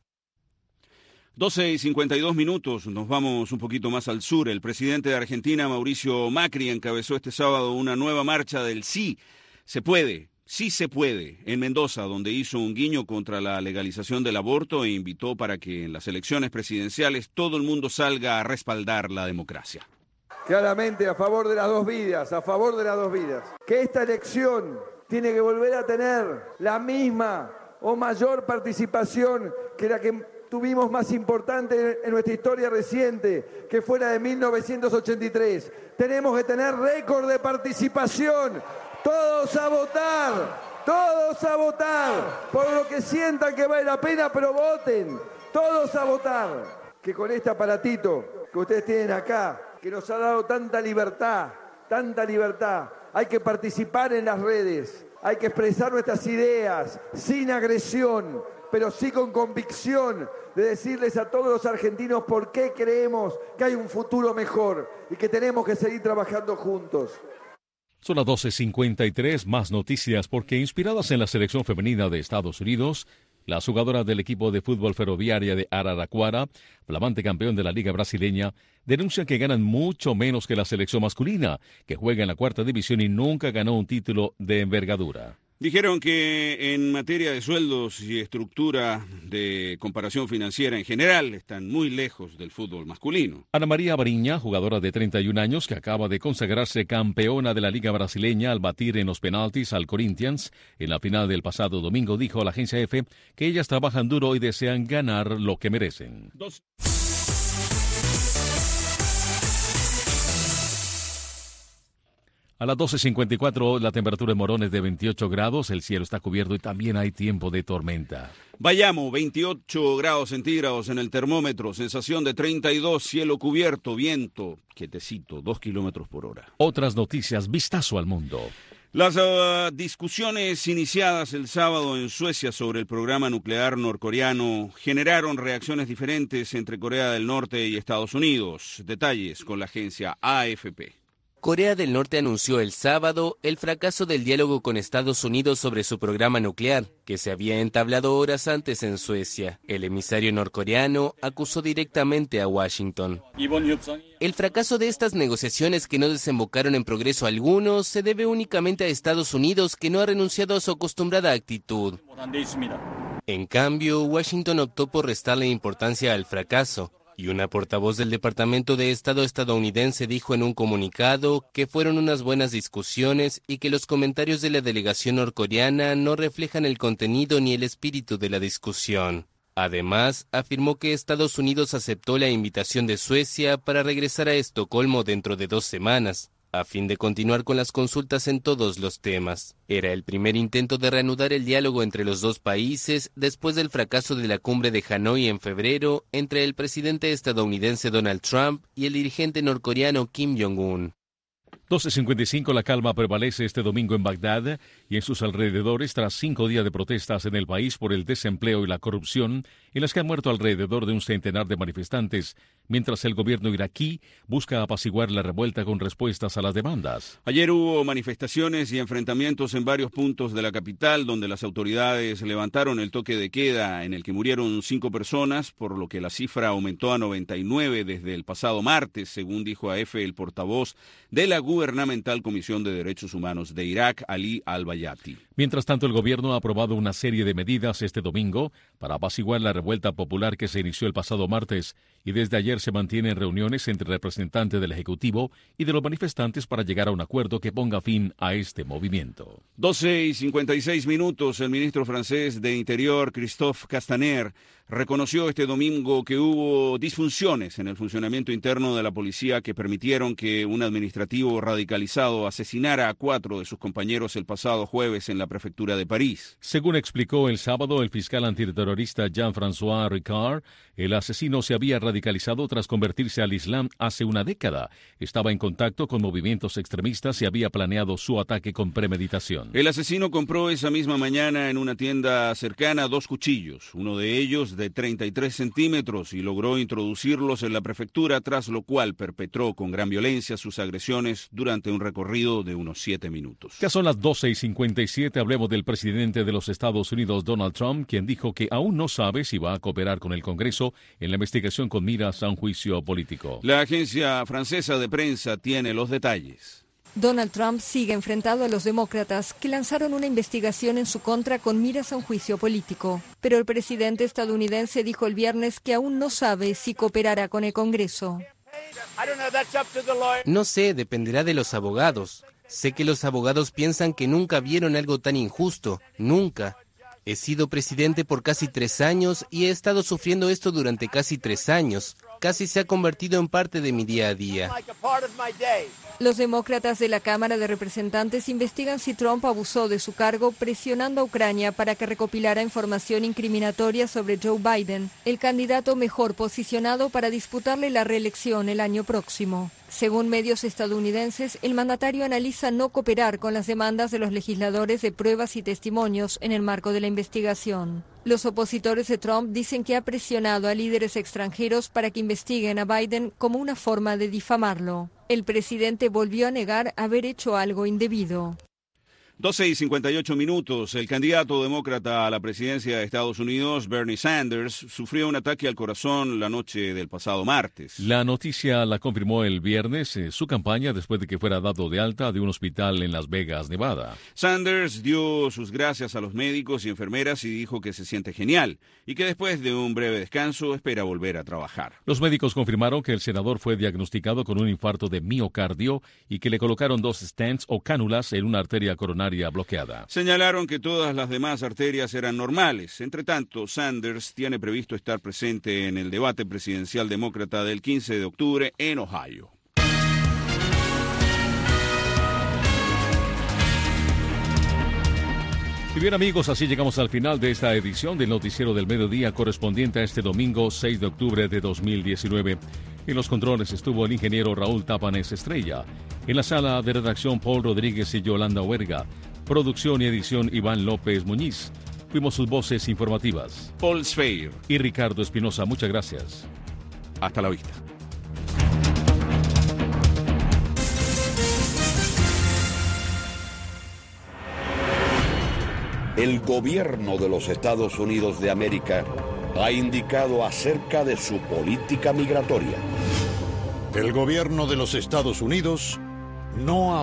12:52. Nos vamos un poquito más al sur. El presidente de Argentina, Mauricio Macri, encabezó este sábado una nueva marcha del Sí se puede. Sí se puede, en Mendoza, donde hizo un guiño contra la legalización del aborto e invitó para que en las elecciones presidenciales todo el mundo salga a respaldar la democracia. Claramente a favor de las dos vidas, a favor de las dos vidas. Que esta elección tiene que volver a tener la misma o mayor participación que la que tuvimos más importante en nuestra historia reciente, que fue la de 1983. Tenemos que tener récord de participación. Todos a votar, por lo que sientan que vale la pena, pero voten, todos a votar. Que con este aparatito que ustedes tienen acá, que nos ha dado tanta libertad, hay que participar en las redes, hay que expresar nuestras ideas sin agresión, pero sí con convicción de decirles a todos los argentinos por qué creemos que hay un futuro mejor y que tenemos que seguir trabajando juntos. Son las 12:53, más noticias porque inspiradas en la selección femenina de Estados Unidos, las jugadoras del equipo de fútbol Ferroviaria de Araraquara, flamante campeón de la Liga Brasileña, denuncian que ganan mucho menos que la selección masculina, que juega en la cuarta división y nunca ganó un título de envergadura. Dijeron que en materia de sueldos y estructura de comparación financiera en general están muy lejos del fútbol masculino. Ana María Bariña, jugadora de 31 años que acaba de consagrarse campeona de la Liga Brasileña al batir en los penaltis al Corinthians en la final del pasado domingo, dijo a la agencia EFE que ellas trabajan duro y desean ganar lo que merecen. A las 12:54, la temperatura en Morón es de 28 grados, el cielo está cubierto y también hay tiempo de tormenta. Bayamo, 28 grados centígrados en el termómetro, sensación de 32, cielo cubierto, viento, quietecito, 2 kilómetros por hora. Otras noticias, vistazo al mundo. Las discusiones iniciadas el sábado en Suecia sobre el programa nuclear norcoreano generaron reacciones diferentes entre Corea del Norte y Estados Unidos. Detalles con la agencia AFP. Corea del Norte anunció el sábado el fracaso del diálogo con Estados Unidos sobre su programa nuclear, que se había entablado horas antes en Suecia. El emisario norcoreano acusó directamente a Washington. El fracaso de estas negociaciones, que no desembocaron en progreso alguno, se debe únicamente a Estados Unidos, que no ha renunciado a su acostumbrada actitud. En cambio, Washington optó por restarle importancia al fracaso. Y una portavoz del Departamento de Estado estadounidense dijo en un comunicado que fueron unas buenas discusiones y que los comentarios de la delegación norcoreana no reflejan el contenido ni el espíritu de la discusión. Además, afirmó que Estados Unidos aceptó la invitación de Suecia para regresar a Estocolmo dentro de 2 semanas, a fin de continuar con las consultas en todos los temas. Era el primer intento de reanudar el diálogo entre los dos países después del fracaso de la cumbre de Hanoi en febrero entre el presidente estadounidense Donald Trump y el dirigente norcoreano Kim Jong-un. 12:55, la calma prevalece este domingo en Bagdad y en sus alrededores tras 5 días de protestas en el país por el desempleo y la corrupción, en las que han muerto alrededor de un centenar de manifestantes, mientras el gobierno iraquí busca apaciguar la revuelta con respuestas a las demandas. Ayer hubo manifestaciones y enfrentamientos en varios puntos de la capital, donde las autoridades levantaron el toque de queda en el que murieron 5 personas, por lo que la cifra aumentó a 99 desde el pasado martes, según dijo a EFE el portavoz de la Gubernamental Comisión de Derechos Humanos de Irak, Ali Al-Bayati. Mientras tanto, el gobierno ha aprobado una serie de medidas este domingo para apaciguar la revuelta popular que se inició el pasado martes, y desde ayer se mantienen reuniones entre representantes del Ejecutivo y de los manifestantes para llegar a un acuerdo que ponga fin a este movimiento. 12:56, el ministro francés de Interior, Christophe Castaner, reconoció este domingo que hubo disfunciones en el funcionamiento interno de la policía que permitieron que un administrativo radicalizado asesinara a 4 de sus compañeros el pasado jueves en la prefectura de París. Según explicó el sábado el fiscal antiterrorista Jean-François Ricard, el asesino se había radicalizado tras convertirse al Islam hace una década. Estaba en contacto con movimientos extremistas y había planeado su ataque con premeditación. El asesino compró esa misma mañana en una tienda cercana 2 cuchillos, uno de ellos de 33 centímetros, y logró introducirlos en la prefectura, tras lo cual perpetró con gran violencia sus agresiones durante un recorrido de unos 7 minutos. Ya son las 12:57, hablemos del presidente de los Estados Unidos, Donald Trump, quien dijo que aún no sabe si va a cooperar con el Congreso en la investigación con miras a un juicio político. La agencia francesa de prensa tiene los detalles. Donald Trump sigue enfrentado a los demócratas, que lanzaron una investigación en su contra con miras a un juicio político. Pero el presidente estadounidense dijo el viernes que aún no sabe si cooperará con el Congreso. No sé, dependerá de los abogados. Sé que los abogados piensan que nunca vieron algo tan injusto, nunca. He sido presidente por casi 3 años y he estado sufriendo esto durante casi 3 años. Casi se ha convertido en parte de mi día a día. Los demócratas de la Cámara de Representantes investigan si Trump abusó de su cargo presionando a Ucrania para que recopilara información incriminatoria sobre Joe Biden, el candidato mejor posicionado para disputarle la reelección el año próximo. Según medios estadounidenses, el mandatario analiza no cooperar con las demandas de los legisladores de pruebas y testimonios en el marco de la investigación. Los opositores de Trump dicen que ha presionado a líderes extranjeros para que investiguen a Biden como una forma de difamarlo. El presidente volvió a negar haber hecho algo indebido. 12:58. El candidato demócrata a la presidencia de Estados Unidos, Bernie Sanders, sufrió un ataque al corazón la noche del pasado martes. La noticia la confirmó el viernes su campaña después de que fuera dado de alta de un hospital en Las Vegas, Nevada. Sanders dio sus gracias a los médicos y enfermeras y dijo que se siente genial y que después de un breve descanso espera volver a trabajar. Los médicos confirmaron que el senador fue diagnosticado con un infarto de miocardio y que le colocaron 2 stents o cánulas en una arteria coronaria bloqueada. Señalaron que todas las demás arterias eran normales. Entre tanto, Sanders tiene previsto estar presente en el debate presidencial demócrata del 15 de octubre en Ohio. Y bien, amigos, así llegamos al final de esta edición del Noticiero del Mediodía correspondiente a este domingo 6 de octubre de 2019. En los controles estuvo el ingeniero Raúl Tapanes Estrella. En la sala de redacción, Paul Rodríguez y Yolanda Huerga. Producción y edición, Iván López Muñiz. Fuimos sus voces informativas, Paul Sfeir y Ricardo Espinosa. Muchas gracias. Hasta la vista. El gobierno de los Estados Unidos de América ha indicado acerca de su política migratoria. El gobierno de los Estados Unidos no